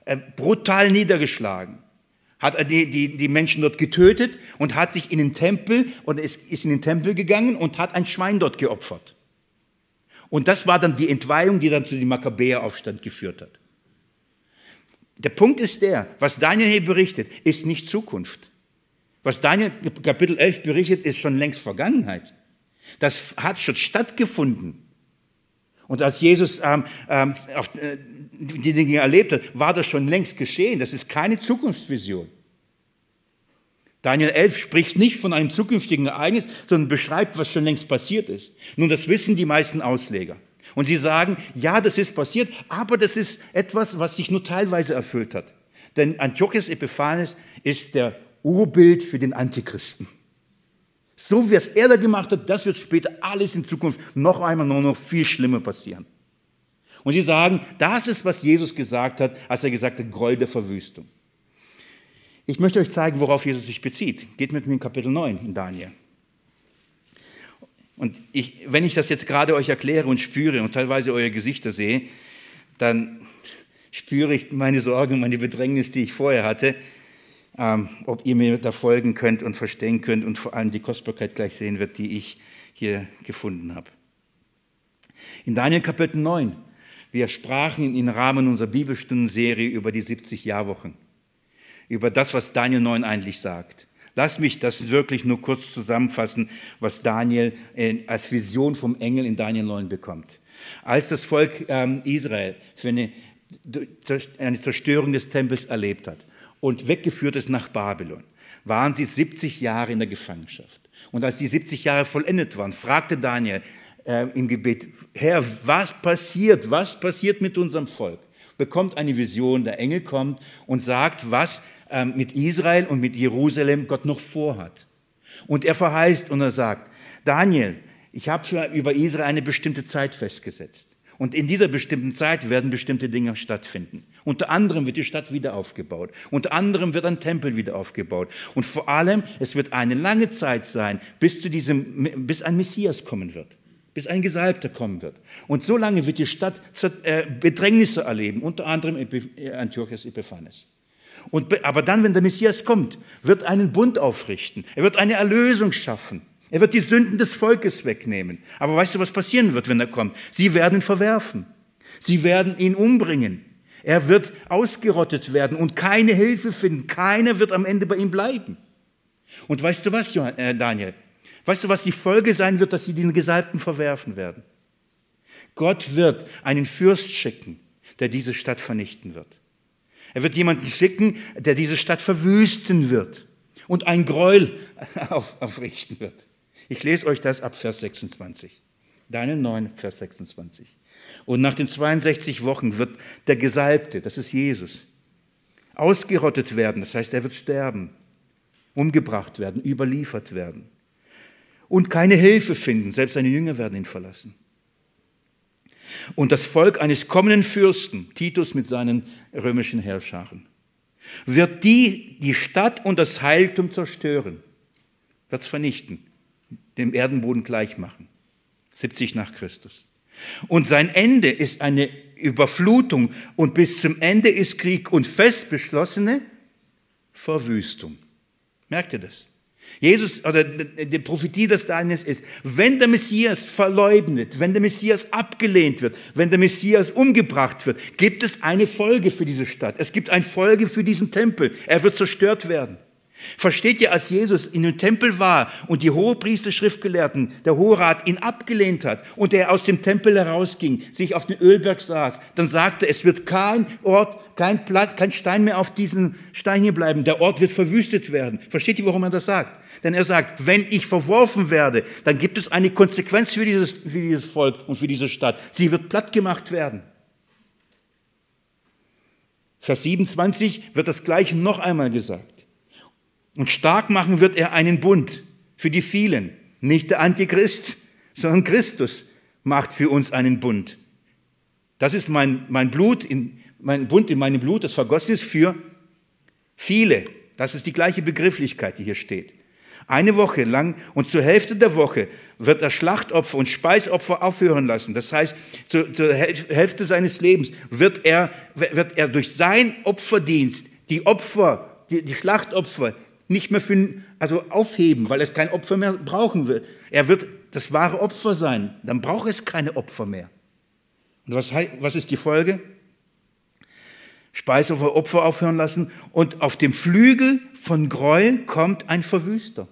äh, brutal niedergeschlagen. Hat die, die, die Menschen dort getötet und hat sich in den Tempel und ist, ist in den Tempel gegangen und hat ein Schwein dort geopfert. Und das war dann die Entweihung, die dann zu dem Makkabäeraufstand geführt hat. Der Punkt ist der, was Daniel hier berichtet, ist nicht Zukunft. Was Daniel Kapitel elf berichtet, ist schon längst Vergangenheit. Das hat schon stattgefunden. Und als Jesus ähm, ähm, auf, äh, die Dinge erlebt hat, war das schon längst geschehen. Das ist keine Zukunftsvision. Daniel elf spricht nicht von einem zukünftigen Ereignis, sondern beschreibt, was schon längst passiert ist. Nun, das wissen die meisten Ausleger. Und sie sagen, ja, das ist passiert, aber das ist etwas, was sich nur teilweise erfüllt hat. Denn Antiochos Epiphanes ist der Urbild für den Antichristen. So wie es er da gemacht hat, das wird später alles in Zukunft noch einmal nur noch viel schlimmer passieren. Und sie sagen, das ist, was Jesus gesagt hat, als er gesagt hat, Gräuel der Verwüstung. Ich möchte euch zeigen, worauf Jesus sich bezieht. Geht mit mir in Kapitel neun in Daniel. Und ich, wenn ich das jetzt gerade euch erkläre und spüre und teilweise eure Gesichter sehe, dann spüre ich meine Sorgen, meine Bedrängnis, die ich vorher hatte, ähm, ob ihr mir da folgen könnt und verstehen könnt und vor allem die Kostbarkeit gleich sehen wird, die ich hier gefunden habe. In Daniel Kapitel neun, wir sprachen im Rahmen unserer Bibelstundenserie über die siebzig Jahrwochen, über das, was Daniel neun eigentlich sagt. Lass mich das wirklich nur kurz zusammenfassen, was Daniel als Vision vom Engel in Daniel neun bekommt. Als das Volk ähm, Israel für eine, eine Zerstörung des Tempels erlebt hat und weggeführt ist nach Babylon, waren sie siebzig Jahre in der Gefangenschaft. Und als die siebzig Jahre vollendet waren, fragte Daniel äh, im Gebet, Herr, was passiert? Was passiert mit unserem Volk? Bekommt eine Vision, der Engel kommt und sagt, was ähm, mit Israel und mit Jerusalem Gott noch vorhat. Und er verheißt und er sagt, Daniel, ich habe für, über Israel eine bestimmte Zeit festgesetzt. Und in dieser bestimmten Zeit werden bestimmte Dinge stattfinden. Unter anderem wird die Stadt wieder aufgebaut. Unter anderem wird ein Tempel wieder aufgebaut. Und vor allem, es wird eine lange Zeit sein, bis, zu diesem, bis ein Messias kommen wird. Bis ein Gesalbter kommen wird. Und so lange wird die Stadt Bedrängnisse erleben, unter anderem Antiochos Epiphanes. Und, aber dann, wenn der Messias kommt, wird er einen Bund aufrichten. Er wird eine Erlösung schaffen. Er wird die Sünden des Volkes wegnehmen. Aber weißt du, was passieren wird, wenn er kommt? Sie werden ihn verwerfen. Sie werden ihn umbringen. Er wird ausgerottet werden und keine Hilfe finden. Keiner wird am Ende bei ihm bleiben. Und weißt du was, Daniel? Weißt du, was die Folge sein wird, dass sie den Gesalbten verwerfen werden? Gott wird einen Fürst schicken, der diese Stadt vernichten wird. Er wird jemanden schicken, der diese Stadt verwüsten wird und ein Gräuel auf, aufrichten wird. Ich lese euch das ab Vers sechsundzwanzig. Daniel neun, Vers sechsundzwanzig. Und nach den zweiundsechzig Wochen wird der Gesalbte, das ist Jesus, ausgerottet werden. Das heißt, er wird sterben, umgebracht werden, überliefert werden. Und keine Hilfe finden, selbst seine Jünger werden ihn verlassen. Und das Volk eines kommenden Fürsten, Titus mit seinen römischen Heerscharen, wird die, die Stadt und das Heiligtum zerstören, wird es vernichten, dem Erdenboden gleich machen, siebzig nach Christus. Und sein Ende ist eine Überflutung und bis zum Ende ist Krieg und fest beschlossene Verwüstung. Merkt ihr das? Jesus, oder die Prophetie des Daniels ist, wenn der Messias verleugnet, wenn der Messias abgelehnt wird, wenn der Messias umgebracht wird, gibt es eine Folge für diese Stadt. Es gibt eine Folge für diesen Tempel. Er wird zerstört werden. Versteht ihr, als Jesus in dem Tempel war und die Hohepriester, Schriftgelehrten, der Hohe Rat ihn abgelehnt hat und er aus dem Tempel herausging, sich auf den Ölberg saß, dann sagte er, es wird kein Ort, kein Platz, kein Stein mehr auf diesem Stein hier bleiben. Der Ort wird verwüstet werden. Versteht ihr, warum er das sagt? Denn er sagt, wenn ich verworfen werde, dann gibt es eine Konsequenz für dieses, für dieses Volk und für diese Stadt. Sie wird platt gemacht werden. Vers siebenundzwanzig wird das Gleiche noch einmal gesagt. Und stark machen wird er einen Bund für die vielen. Nicht der Antichrist, sondern Christus macht für uns einen Bund. Das ist mein, mein Blut, in, mein Bund in meinem Blut, das vergossen ist für viele. Das ist die gleiche Begrifflichkeit, die hier steht. Eine Woche lang und zur Hälfte der Woche wird er Schlachtopfer und Speisopfer aufhören lassen. Das heißt, zur, zur Hälfte seines Lebens wird er, wird er durch seinen Opferdienst die Opfer, die, die Schlachtopfer nicht mehr für, also aufheben, weil es kein Opfer mehr brauchen wird. Er wird das wahre Opfer sein. Dann braucht es keine Opfer mehr. Und was, was ist die Folge? Speisopfer, Opfer aufhören lassen und auf dem Flügel von Gräuel kommt ein Verwüster.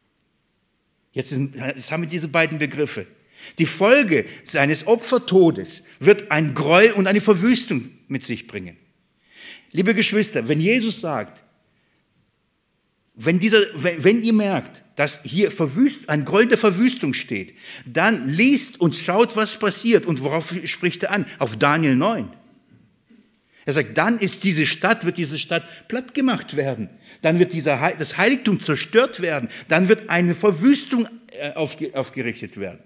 Jetzt, sind, jetzt haben wir diese beiden Begriffe. Die Folge seines Opfertodes wird ein Gräuel und eine Verwüstung mit sich bringen. Liebe Geschwister, wenn Jesus sagt, wenn, dieser, wenn, wenn ihr merkt, dass hier Verwüst, ein Gräuel der Verwüstung steht, dann liest und schaut, was passiert. Und worauf spricht er an? Auf Daniel neun. Er sagt, dann ist diese Stadt, wird diese Stadt platt gemacht werden. Dann wird dieser, das Heiligtum zerstört werden. Dann wird eine Verwüstung aufgerichtet werden.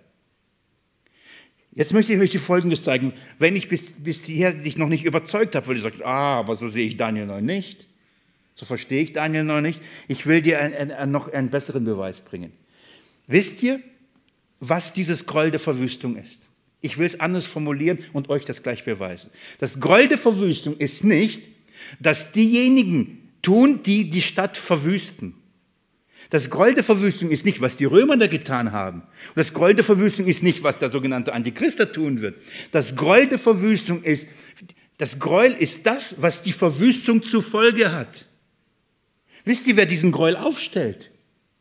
Jetzt möchte ich euch Folgendes zeigen. Wenn ich bis, bis hierher dich noch nicht überzeugt habe, weil du sagst, ah, aber so sehe ich Daniel neun nicht. So verstehe ich Daniel neun nicht. Ich will dir ein, ein, noch einen besseren Beweis bringen. Wisst ihr, was dieses Gräuel der Verwüstung ist? Ich will es anders formulieren und euch das gleich beweisen. Das Gräuel der Verwüstung ist nicht, dass diejenigen tun, die die Stadt verwüsten. Das Gräuel der Verwüstung ist nicht, was die Römer da getan haben. Und das Gräuel der Verwüstung ist nicht, was der sogenannte Antichrist da tun wird. Das Gräuel der Verwüstung ist, das Gräuel ist das, was die Verwüstung zur Folge hat. Wisst ihr, wer diesen Gräuel aufstellt?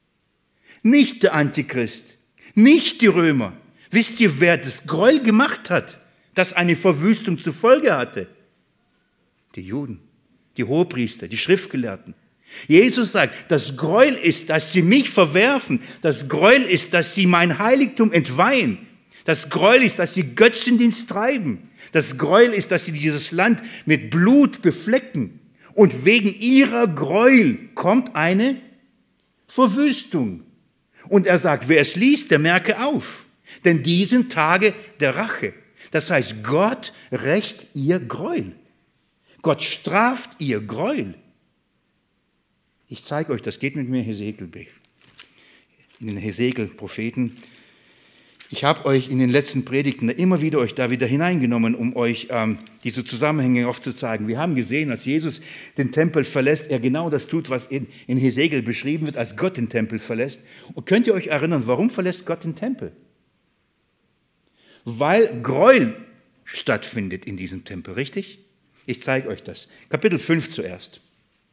Nicht der Antichrist, nicht die Römer. Wisst ihr, wer das Gräuel gemacht hat, das eine Verwüstung zur Folge hatte? Die Juden, die Hohepriester, die Schriftgelehrten. Jesus sagt, das Gräuel ist, dass sie mich verwerfen. Das Gräuel ist, dass sie mein Heiligtum entweihen. Das Gräuel ist, dass sie Götzendienst treiben. Das Gräuel ist, dass sie dieses Land mit Blut beflecken. Und wegen ihrer Gräuel kommt eine Verwüstung. Und er sagt, wer es liest, der merke auf. Denn die sind Tage der Rache. Das heißt, Gott rächt ihr Gräuel. Gott straft ihr Gräuel. Ich zeige euch, das geht mit mir Hesekiel, in den Hesekiel-Propheten. Ich habe euch in den letzten Predigten immer wieder euch da wieder hineingenommen, um euch ähm, diese Zusammenhänge aufzuzeigen. Wir haben gesehen, als Jesus den Tempel verlässt, er genau das tut, was in, in Hesekiel beschrieben wird, als Gott den Tempel verlässt. Und könnt ihr euch erinnern, warum verlässt Gott den Tempel? Weil Gräuel stattfindet in diesem Tempel, richtig? Ich zeige euch das. Kapitel fünf zuerst.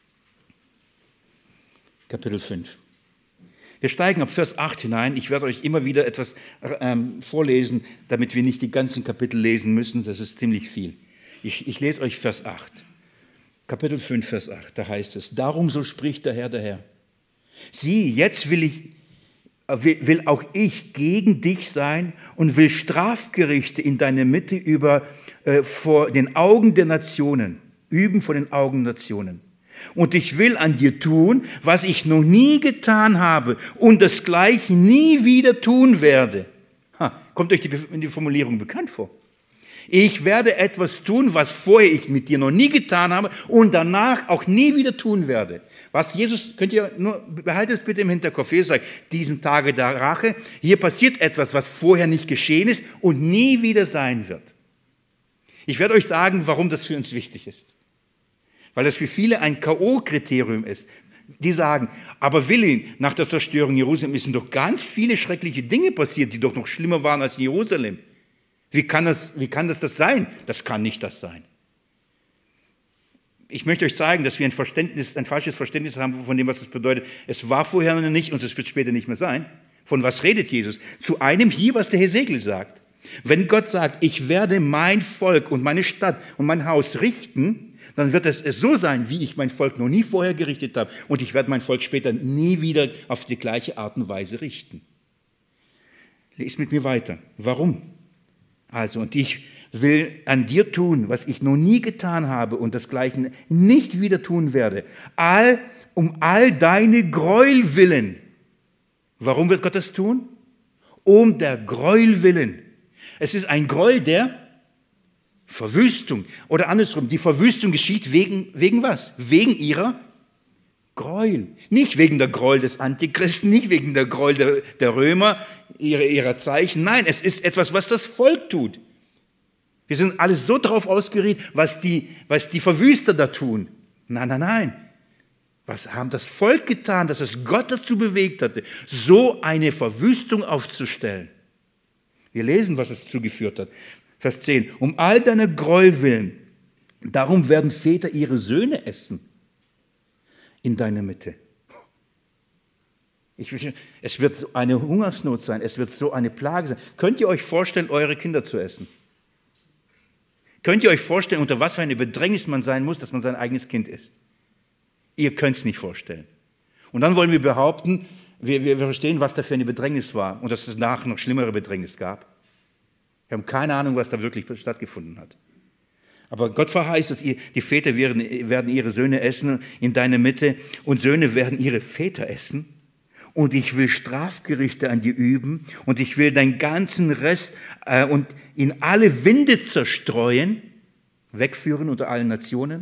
Kapitel fünf. Wir steigen ab Vers acht hinein. Ich werde euch immer wieder etwas ähm, vorlesen, damit wir nicht die ganzen Kapitel lesen müssen. Das ist ziemlich viel. Ich, ich lese euch Vers acht. Kapitel fünf, Vers acht. Da heißt es, darum so spricht der Herr, der Herr. Sieh, jetzt will ich will auch ich gegen dich sein und will Strafgerichte in deiner Mitte über, äh, vor den Augen der Nationen, üben vor den Augen der Nationen. Und ich will an dir tun, was ich noch nie getan habe und das Gleiche nie wieder tun werde. Ha, kommt euch die, die Formulierung bekannt vor? Ich werde etwas tun, was vorher ich mit dir noch nie getan habe und danach auch nie wieder tun werde. Was Jesus, könnt ihr nur, behaltet es bitte im Hinterkopf, Jesus sagt, diesen Tage der Rache, hier passiert etwas, was vorher nicht geschehen ist und nie wieder sein wird. Ich werde euch sagen, warum das für uns wichtig ist. Weil das für viele ein K O-Kriterium ist. Die sagen, aber Willi, nach der Zerstörung Jerusalems sind doch ganz viele schreckliche Dinge passiert, die doch noch schlimmer waren als in Jerusalem. Wie kann das, wie kann das das sein? Das kann nicht das sein. Ich möchte euch zeigen, dass wir ein Verständnis, ein falsches Verständnis haben von dem, was das bedeutet. Es war vorher noch nicht und es wird später nicht mehr sein. Von was redet Jesus? Zu einem hier, was der Hesekiel sagt. Wenn Gott sagt, ich werde mein Volk und meine Stadt und mein Haus richten, dann wird es so sein, wie ich mein Volk noch nie vorher gerichtet habe. Und ich werde mein Volk später nie wieder auf die gleiche Art und Weise richten. Lies mit mir weiter. Warum? Also, und ich will an dir tun, was ich noch nie getan habe und das Gleiche nicht wieder tun werde. All, um all deine Gräuel willen. Warum wird Gott das tun? Um der Gräuel willen. Es ist ein Gräuel der Verwüstung. Oder andersrum, die Verwüstung geschieht wegen, wegen was? Wegen ihrer Gräuel. Nicht wegen der Gräuel des Antichristen, nicht wegen der Gräuel der, der Römer, ihrer, ihrer Zeichen. Nein, es ist etwas, was das Volk tut. Wir sind alles so darauf ausgerichtet, was die, was die Verwüster da tun. Nein, nein, nein. Was haben das Volk getan, dass es Gott dazu bewegt hatte, so eine Verwüstung aufzustellen? Wir lesen, was es zugeführt hat. Vers zehn. Um all deine Gräuel willen, darum werden Väter ihre Söhne essen in deiner Mitte. Ich, es wird so eine Hungersnot sein, es wird so eine Plage sein. Könnt ihr euch vorstellen, eure Kinder zu essen? Könnt ihr euch vorstellen, unter was für eine Bedrängnis man sein muss, dass man sein eigenes Kind isst? Ihr könnt es nicht vorstellen. Und dann wollen wir behaupten, wir, wir, wir verstehen, was da für eine Bedrängnis war und dass es nachher noch schlimmere Bedrängnis gab. Wir haben keine Ahnung, was da wirklich stattgefunden hat. Aber Gott verheißt es, die Väter werden, werden ihre Söhne essen in deiner Mitte und Söhne werden ihre Väter essen. Und ich will Strafgerichte an dir üben und ich will deinen ganzen Rest äh, und in alle Winde zerstreuen, wegführen unter allen Nationen.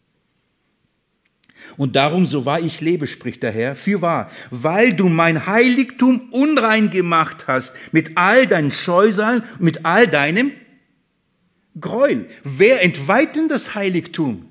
Und darum, so wahr ich lebe, spricht der Herr, fürwahr, weil du mein Heiligtum unrein gemacht hast mit all deinen Scheusalen, mit all deinem Gräuel. Wer entweiht denn das Heiligtum?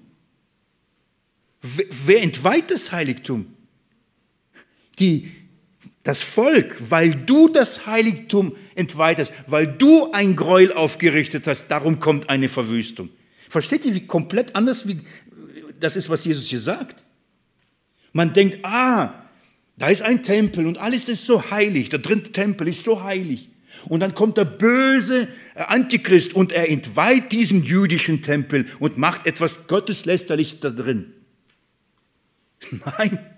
Wer entweiht das Heiligtum? Die, das Volk, weil du das Heiligtum entweiht hast, weil du ein Gräuel aufgerichtet hast, darum kommt eine Verwüstung. Versteht ihr, wie komplett anders wie das ist, was Jesus hier sagt? Man denkt, ah, da ist ein Tempel und alles ist so heilig, der dritte Tempel ist so heilig. Und dann kommt der böse Antichrist und er entweiht diesen jüdischen Tempel und macht etwas Gotteslästerliches da drin. Nein.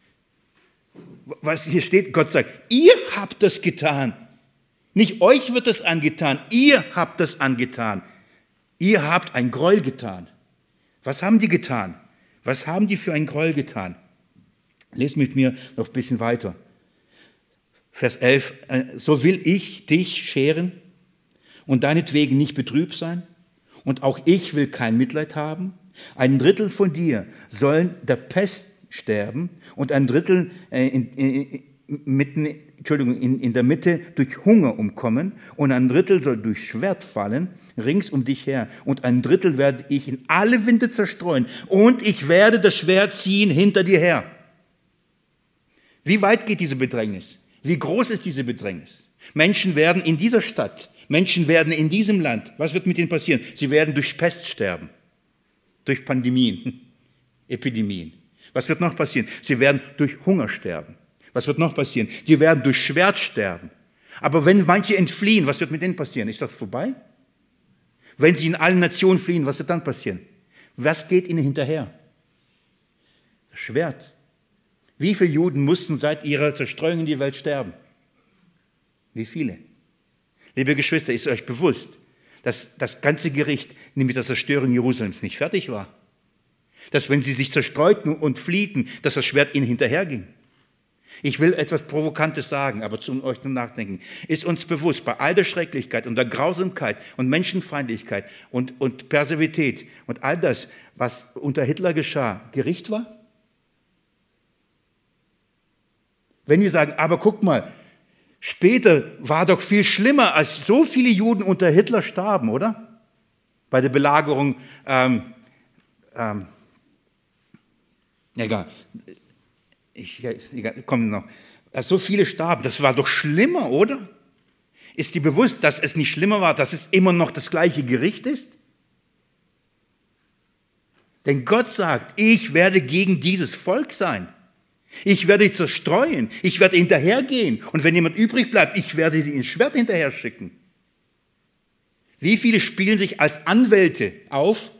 Was hier steht, Gott sagt, ihr habt das getan. Nicht euch wird das angetan, ihr habt das angetan. Ihr habt ein Gräuel getan. Was haben die getan? Was haben die für ein Gräuel getan? Lest mit mir noch ein bisschen weiter. Vers elf, so will ich dich scheren und deinetwegen nicht betrübt sein und auch ich will kein Mitleid haben. Ein Drittel von dir sollen der Pest sterben und ein Drittel äh, in, in, mitten, Entschuldigung, in, in der Mitte durch Hunger umkommen und ein Drittel soll durch Schwert fallen, rings um dich her und ein Drittel werde ich in alle Winde zerstreuen und ich werde das Schwert ziehen hinter dir her. Wie weit geht diese Bedrängnis? Wie groß ist diese Bedrängnis? Menschen werden in dieser Stadt, Menschen werden in diesem Land, was wird mit ihnen passieren? Sie werden durch Pest sterben, durch Pandemien, Epidemien. Was wird noch passieren? Sie werden durch Hunger sterben. Was wird noch passieren? Sie werden durch Schwert sterben. Aber wenn manche entfliehen, was wird mit denen passieren? Ist das vorbei? Wenn sie in allen Nationen fliehen, was wird dann passieren? Was geht ihnen hinterher? Das Schwert. Wie viele Juden mussten seit ihrer Zerstreuung in die Welt sterben? Wie viele? Liebe Geschwister, ist euch bewusst, dass das ganze Gericht mit der Zerstörung Jerusalems nicht fertig war? Dass wenn sie sich zerstreuten und fliehten, dass das Schwert ihnen hinterherging? Ich will etwas Provokantes sagen, aber zu euch zum Nachdenken. Ist uns bewusst, bei all der Schrecklichkeit und der Grausamkeit und Menschenfeindlichkeit und, und Persivität und all das, was unter Hitler geschah, Gericht war? Wenn wir sagen, aber guck mal, später war doch viel schlimmer, als so viele Juden unter Hitler starben, oder? Bei der Belagerung, ähm, ähm, egal, ich, ich komme noch, als so viele starben, das war doch schlimmer, oder? Ist dir bewusst, dass es nicht schlimmer war, dass es immer noch das gleiche Gericht ist? Denn Gott sagt, ich werde gegen dieses Volk sein. Ich werde dich zerstreuen, ich werde hinterhergehen und wenn jemand übrig bleibt, ich werde dir ins Schwert hinterher schicken. Wie viele spielen sich als Anwälte auf?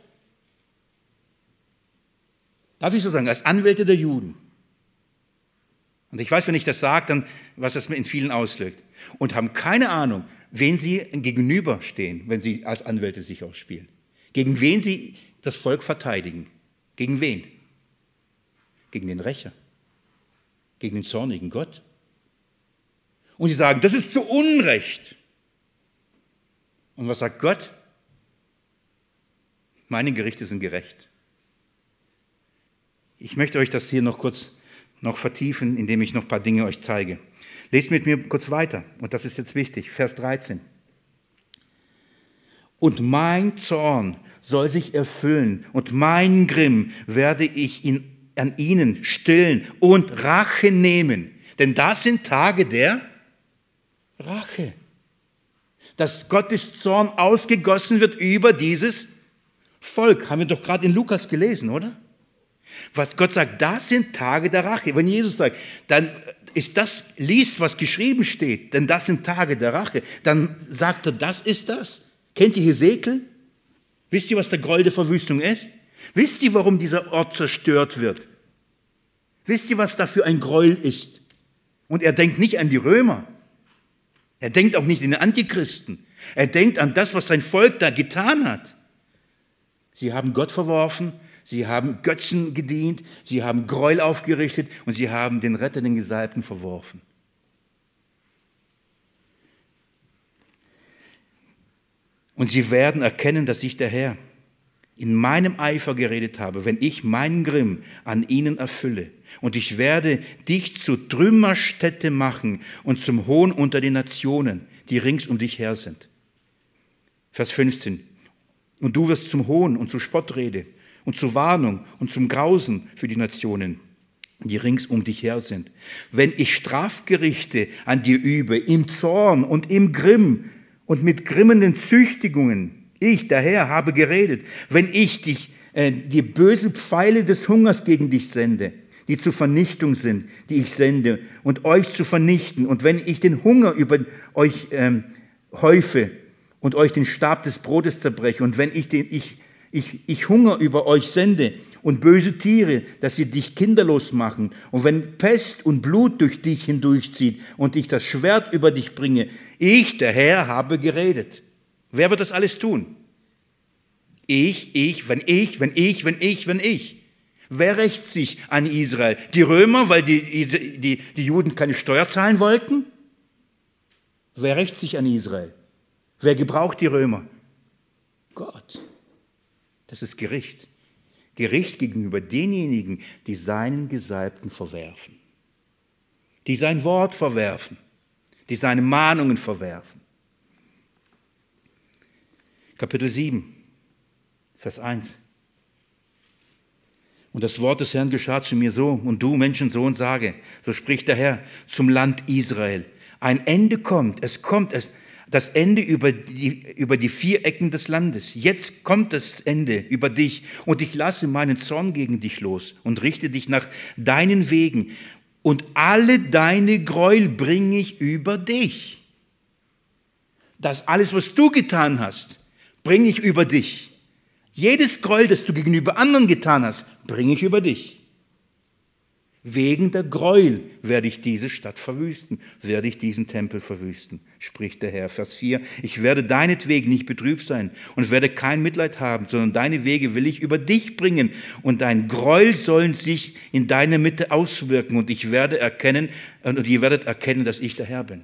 Darf ich so sagen, als Anwälte der Juden? Und ich weiß, wenn ich das sage, dann, was das in vielen auslöst. Und haben keine Ahnung, wen sie gegenüberstehen, wenn sie als Anwälte sich ausspielen. Gegen wen sie das Volk verteidigen. Gegen wen? Gegen den Rächer. Gegen den zornigen Gott. Und sie sagen, das ist zu Unrecht. Und was sagt Gott? Meine Gerichte sind gerecht. Ich möchte euch das hier noch kurz noch vertiefen, indem ich noch ein paar Dinge euch zeige. Lest mit mir kurz weiter, und das ist jetzt wichtig, Vers dreizehn. Und mein Zorn soll sich erfüllen, und mein Grimm werde ich in, an ihnen stillen und Rache nehmen. Denn das sind Tage der Rache. Dass Gottes Zorn ausgegossen wird über dieses Volk. Haben wir doch gerade in Lukas gelesen, oder? Was Gott sagt, das sind Tage der Rache. Wenn Jesus sagt, dann ist das, liest, was geschrieben steht, denn das sind Tage der Rache, dann sagt er, das ist das. Kennt ihr Hesekiel? Wisst ihr, was der Gräuel der Verwüstung ist? Wisst ihr, warum dieser Ort zerstört wird? Wisst ihr, was da für ein Gräuel ist? Und er denkt nicht an die Römer. Er denkt auch nicht an den Antichristen. Er denkt an das, was sein Volk da getan hat. Sie haben Gott verworfen, sie haben Götzen gedient, sie haben Gräuel aufgerichtet und sie haben den Retter, den Gesalbten, verworfen. Und sie werden erkennen, dass ich der Herr in meinem Eifer geredet habe, wenn ich meinen Grimm an ihnen erfülle. Und ich werde dich zu Trümmerstätte machen und zum Hohn unter den Nationen, die rings um dich her sind. Vers fünfzehn. Und du wirst zum Hohn und zur Spottrede und zur Warnung und zum Grausen für die Nationen, die rings um dich her sind. Wenn ich Strafgerichte an dir übe, im Zorn und im Grimm und mit grimmenden Züchtigungen, ich, der Herr, habe geredet, wenn ich dich, äh, die bösen Pfeile des Hungers gegen dich sende, die zur Vernichtung sind, die ich sende, und euch zu vernichten, und wenn ich den Hunger über euch ähm, häufe und euch den Stab des Brotes zerbreche, und wenn ich, den, ich, ich, ich Hunger über euch sende und böse Tiere, dass sie dich kinderlos machen, und wenn Pest und Blut durch dich hindurchzieht und ich das Schwert über dich bringe, ich, der Herr, habe geredet. Wer wird das alles tun? Ich, ich, wenn ich, wenn ich, wenn ich, wenn ich. Wer rächt sich an Israel? Die Römer, weil die, die, die Juden keine Steuer zahlen wollten? Wer rächt sich an Israel? Wer gebraucht die Römer? Gott. Das ist Gericht. Gericht gegenüber denjenigen, die seinen Gesalbten verwerfen. Die sein Wort verwerfen. Die seine Mahnungen verwerfen. Kapitel sieben, Vers eins. Und das Wort des Herrn geschah zu mir so, und du, Menschensohn, sage, so spricht der Herr zum Land Israel. Ein Ende kommt, es kommt, es, das Ende über die, über die vier Ecken des Landes. Jetzt kommt das Ende über dich, und ich lasse meinen Zorn gegen dich los und richte dich nach deinen Wegen, und alle deine Gräuel bringe ich über dich. Das alles, was du getan hast, bringe ich über dich. Jedes Gräuel, das du gegenüber anderen getan hast, bringe ich über dich. Wegen der Gräuel werde ich diese Stadt verwüsten, werde ich diesen Tempel verwüsten, spricht der Herr. Vers vier, ich werde deinetwegen nicht betrübt sein und werde kein Mitleid haben, sondern deine Wege will ich über dich bringen, und dein Gräuel sollen sich in deiner Mitte auswirken, und ich werde erkennen, und ihr werdet erkennen, dass ich der Herr bin.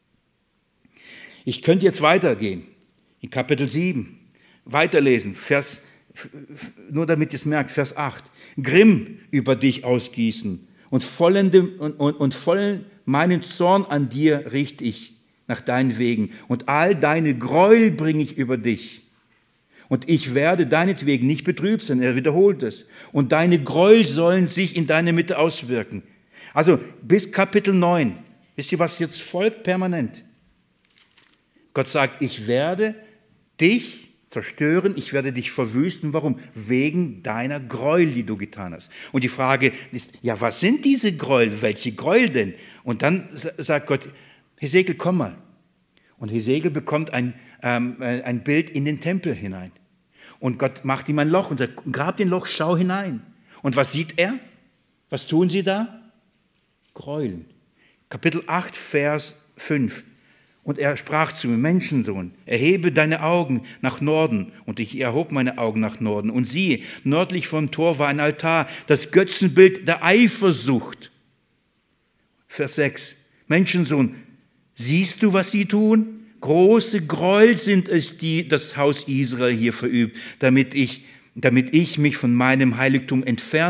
Ich könnte jetzt weitergehen, in Kapitel sieben. Weiterlesen, Vers, nur damit ihr es merkt, Vers acht. Grimm über dich ausgießen und vollende, und, und, und vollen meinen Zorn an dir richte ich nach deinen Wegen, und all deine Gräuel bringe ich über dich. Und ich werde deinetwegen nicht betrübt sein, er wiederholt es. Und deine Gräuel sollen sich in deine Mitte auswirken. Also bis Kapitel neun, wisst ihr, was jetzt folgt permanent? Gott sagt, ich werde dich zerstören, ich werde dich verwüsten. Warum? Wegen deiner Gräuel, die du getan hast. Und die Frage ist, ja, was sind diese Gräuel? Welche Gräuel denn? Und dann sagt Gott, Hesekiel, komm mal. Und Hesekiel bekommt ein, ähm, ein Bild in den Tempel hinein. Und Gott macht ihm ein Loch und sagt, grab den Loch, schau hinein. Und was sieht er? Was tun sie da? Gräueln. Kapitel acht, Vers fünf. Und er sprach zu mir, Menschensohn, erhebe deine Augen nach Norden. Und ich erhob meine Augen nach Norden. Und siehe, nördlich vom Tor war ein Altar, das Götzenbild der Eifersucht. Vers sechs, Menschensohn, siehst du, was sie tun? Große Gräuel sind es, die das Haus Israel hier verübt, damit ich, damit ich mich von meinem Heiligtum entferne.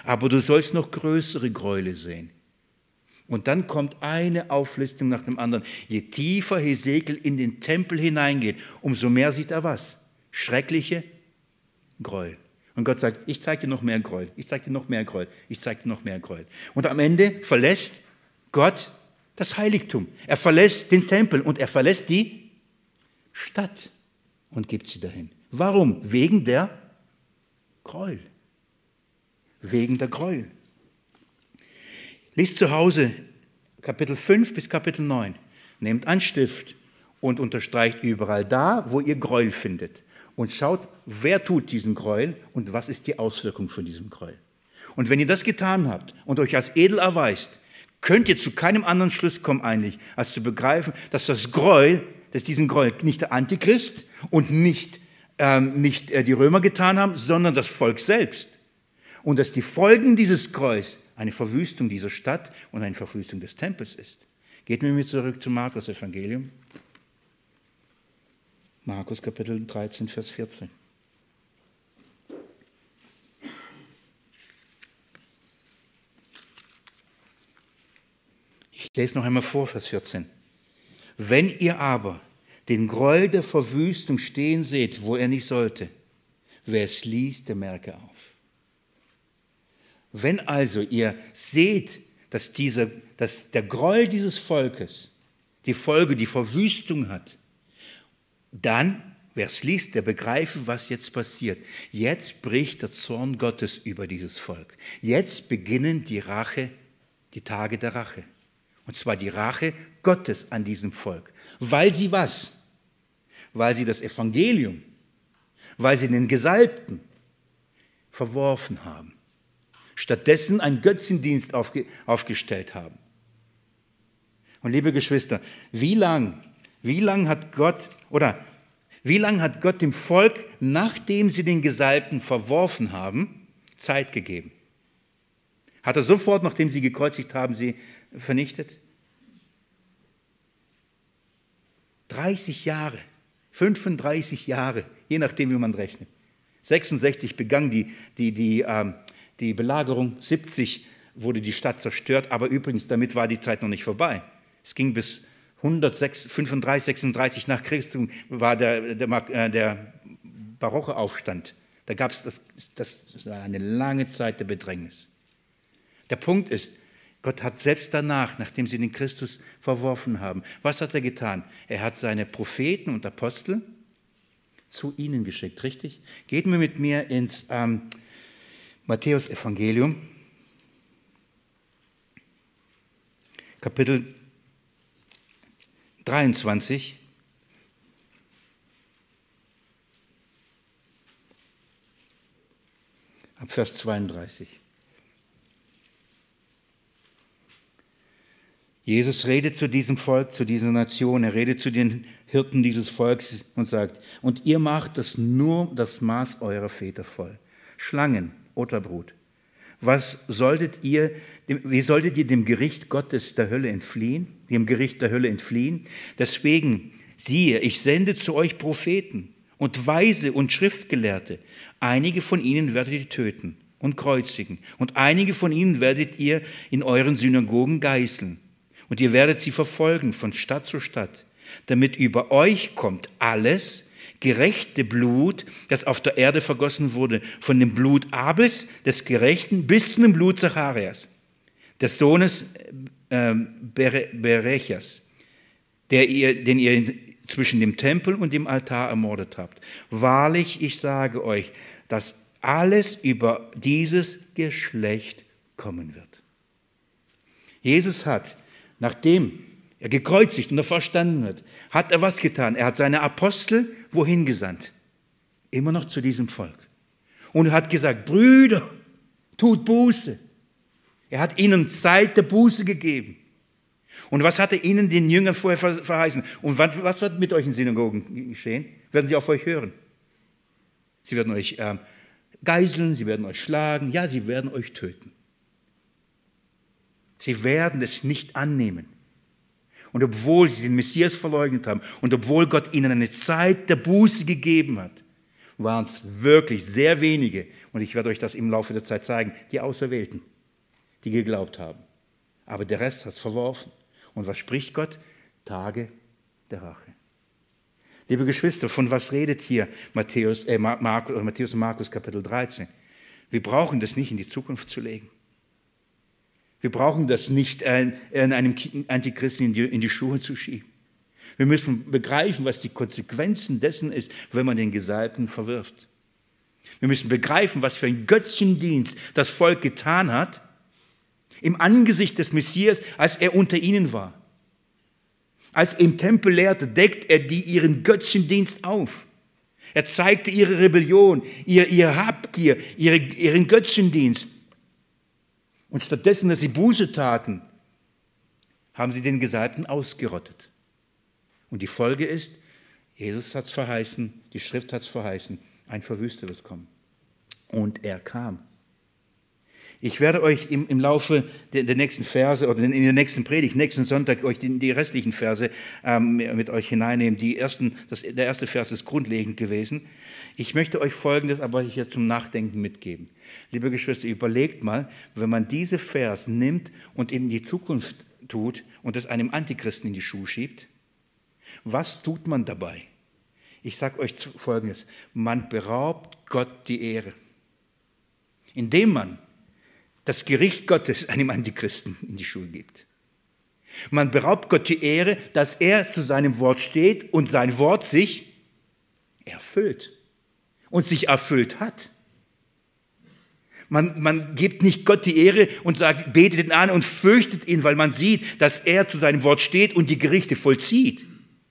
aber du sollst noch größere Gräuel sehen. Und dann kommt eine Auflistung nach dem anderen. Je tiefer Hesekiel in den Tempel hineingeht, umso mehr sieht er was? Schreckliche Gräuel. Und Gott sagt, ich zeige dir noch mehr Gräuel, ich zeige dir noch mehr Gräuel, ich zeige dir noch mehr Gräuel. Und am Ende verlässt Gott das Heiligtum. Er verlässt den Tempel und er verlässt die Stadt und gibt sie dahin. Warum? Wegen der Gräuel. Wegen der Gräuel. Liest zu Hause Kapitel fünf bis Kapitel neun. Nehmt einen Stift und unterstreicht überall da, wo ihr Gräuel findet. Und schaut, wer tut diesen Gräuel und was ist die Auswirkung von diesem Gräuel. Und wenn ihr das getan habt und euch als edel erweist, könnt ihr zu keinem anderen Schluss kommen eigentlich, als zu begreifen, dass das Gräuel, dass diesen Gräuel nicht der Antichrist und nicht, ähm, nicht äh, die Römer getan haben, sondern das Volk selbst. Und dass die Folgen dieses Gräuels eine Verwüstung dieser Stadt und eine Verwüstung des Tempels ist. Geht mit mir zurück zum Markus Evangelium. Markus Kapitel dreizehn, Vers vierzehn. Ich lese noch einmal vor, Vers vierzehn. Wenn ihr aber den Gräuel der Verwüstung stehen seht, wo er nicht sollte, wer es liest, der merke auf. Wenn also ihr seht, dass, dieser, dass der Gräuel dieses Volkes die Folge, die Verwüstung hat, dann, wer es liest, der begreife, was jetzt passiert. Jetzt bricht der Zorn Gottes über dieses Volk. Jetzt beginnen die Rache, die Tage der Rache. Und zwar die Rache Gottes an diesem Volk. Weil sie was? Weil sie das Evangelium, weil sie den Gesalbten verworfen haben. Stattdessen einen Götzendienst aufge, aufgestellt haben. Und liebe Geschwister, wie lang, wie lang hat Gott, oder wie lang hat Gott dem Volk, nachdem sie den Gesalbten verworfen haben, Zeit gegeben? Hat er sofort, nachdem sie gekreuzigt haben, sie vernichtet? dreißig Jahre, fünfunddreißig Jahre, je nachdem, wie man rechnet. sechsundsechzig begann die, die, die, ähm, die Belagerung, siebzig wurde die Stadt zerstört, aber übrigens, damit war die Zeit noch nicht vorbei. Es ging bis hundertfünfunddreißig, sechsunddreißig nach Christus war der, der, der barocke Aufstand. Da gab es das, das war eine lange Zeit der Bedrängnis. Der Punkt ist, Gott hat selbst danach, nachdem sie den Christus verworfen haben, was hat er getan? Er hat seine Propheten und Apostel zu ihnen geschickt, richtig? Geht mir mit mir ins ähm, Matthäus-Evangelium, Kapitel dreiundzwanzig. Ab Vers zweiunddreißig. Jesus redet zu diesem Volk, zu dieser Nation, er redet zu den Hirten dieses Volkes und sagt, und ihr macht das nur das Maß eurer Väter voll. Schlangen, Otterbrut. Was solltet ihr, wie solltet ihr dem Gericht Gottes der Hölle entfliehen, dem Gericht der Hölle entfliehen? Deswegen, siehe, ich sende zu euch Propheten und Weise und Schriftgelehrte. Einige von ihnen werdet ihr töten und kreuzigen und einige von ihnen werdet ihr in euren Synagogen geißeln. Und ihr werdet sie verfolgen von Stadt zu Stadt, damit über euch kommt alles gerechte Blut, das auf der Erde vergossen wurde, von dem Blut Abels, des Gerechten, bis zu dem Blut Zacharias, des Sohnes äh, Berechas, der ihr, den ihr zwischen dem Tempel und dem Altar ermordet habt. Wahrlich, ich sage euch, dass alles über dieses Geschlecht kommen wird. Jesus hat, nachdem er gekreuzigt und verstanden hat, hat er was getan? Er hat seine Apostel wohin gesandt? Immer noch zu diesem Volk. Und er hat gesagt, Brüder, tut Buße. Er hat ihnen Zeit der Buße gegeben. Und was hat er ihnen, den Jüngern, vorher verheißen? Und was wird mit euch in Synagogen geschehen? Werden sie auf euch hören? Sie werden euch äh, geißeln, sie werden euch schlagen, ja, sie werden euch töten. Sie werden es nicht annehmen. Und obwohl sie den Messias verleugnet haben und obwohl Gott ihnen eine Zeit der Buße gegeben hat, waren es wirklich sehr wenige, und ich werde euch das im Laufe der Zeit zeigen, die Auserwählten, die geglaubt haben. Aber der Rest hat es verworfen. Und was spricht Gott? Tage der Rache. Liebe Geschwister, von was redet hier Matthäus, äh, Markus, oder Matthäus und Markus Kapitel dreizehn? Wir brauchen das nicht in die Zukunft zu legen. Wir brauchen das nicht äh, einem Antichristen in die, in die Schuhe zu schieben. Wir müssen begreifen, was die Konsequenzen dessen ist, wenn man den Gesalbten verwirft. Wir müssen begreifen, was für ein Götzendienst das Volk getan hat, im Angesicht des Messias, als er unter ihnen war. Als er im Tempel lehrte, deckt er die ihren Götzendienst auf. Er zeigte ihre Rebellion, ihr, ihr Habgier, ihre, ihren Götzendienst. Und stattdessen, dass sie Buße taten, haben sie den Gesalbten ausgerottet. Und die Folge ist, Jesus hat es verheißen, die Schrift hat es verheißen, ein Verwüster wird kommen. Und er kam. Ich werde euch im, im Laufe der, der nächsten Verse oder in der nächsten Predigt, nächsten Sonntag, euch die, die restlichen Verse ähm, mit euch hineinnehmen. Die ersten, das, der erste Vers ist grundlegend gewesen. Ich möchte euch Folgendes aber hier zum Nachdenken mitgeben. Liebe Geschwister, überlegt mal, wenn man diese Vers nimmt und in die Zukunft tut und es einem Antichristen in die Schuhe schiebt, was tut man dabei? Ich sage euch Folgendes: Man beraubt Gott die Ehre, indem man das Gericht Gottes einem Antichristen in die Schuhe gibt. Man beraubt Gott die Ehre, dass er zu seinem Wort steht und sein Wort sich erfüllt und sich erfüllt hat. Man, man gibt nicht Gott die Ehre und sagt, betet ihn an und fürchtet ihn, weil man sieht, dass er zu seinem Wort steht und die Gerichte vollzieht.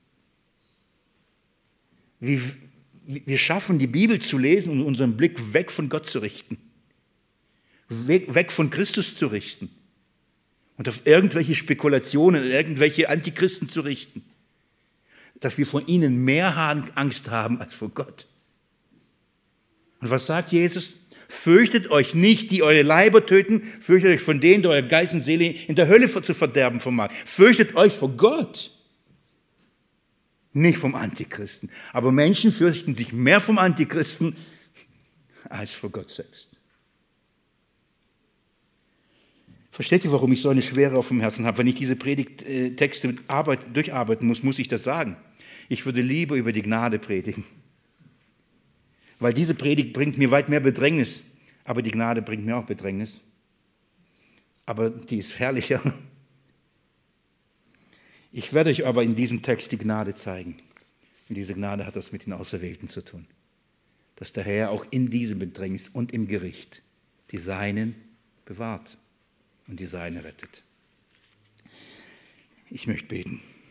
Wir schaffen, die Bibel zu lesen und unseren Blick weg von Gott zu richten. Weg von Christus zu richten und auf irgendwelche Spekulationen, irgendwelche Antichristen zu richten, dass wir von ihnen mehr Angst haben als vor Gott. Und was sagt Jesus? Fürchtet euch nicht, die eure Leiber töten, fürchtet euch von denen, die eure Geist und Seele in der Hölle zu verderben vermag. Fürchtet euch vor Gott, nicht vom Antichristen. Aber Menschen fürchten sich mehr vom Antichristen als vor Gott selbst. Versteht ihr, warum ich so eine Schwere auf dem Herzen habe? Wenn ich diese Predigttexte durcharbeiten muss, muss ich das sagen. Ich würde lieber über die Gnade predigen. Weil diese Predigt bringt mir weit mehr Bedrängnis. Aber die Gnade bringt mir auch Bedrängnis. Aber die ist herrlicher. Ich werde euch aber in diesem Text die Gnade zeigen. Und diese Gnade hat das mit den Auserwählten zu tun. Dass der Herr auch in diesem Bedrängnis und im Gericht die Seinen bewahrt und die Seine rettet. Ich möchte beten.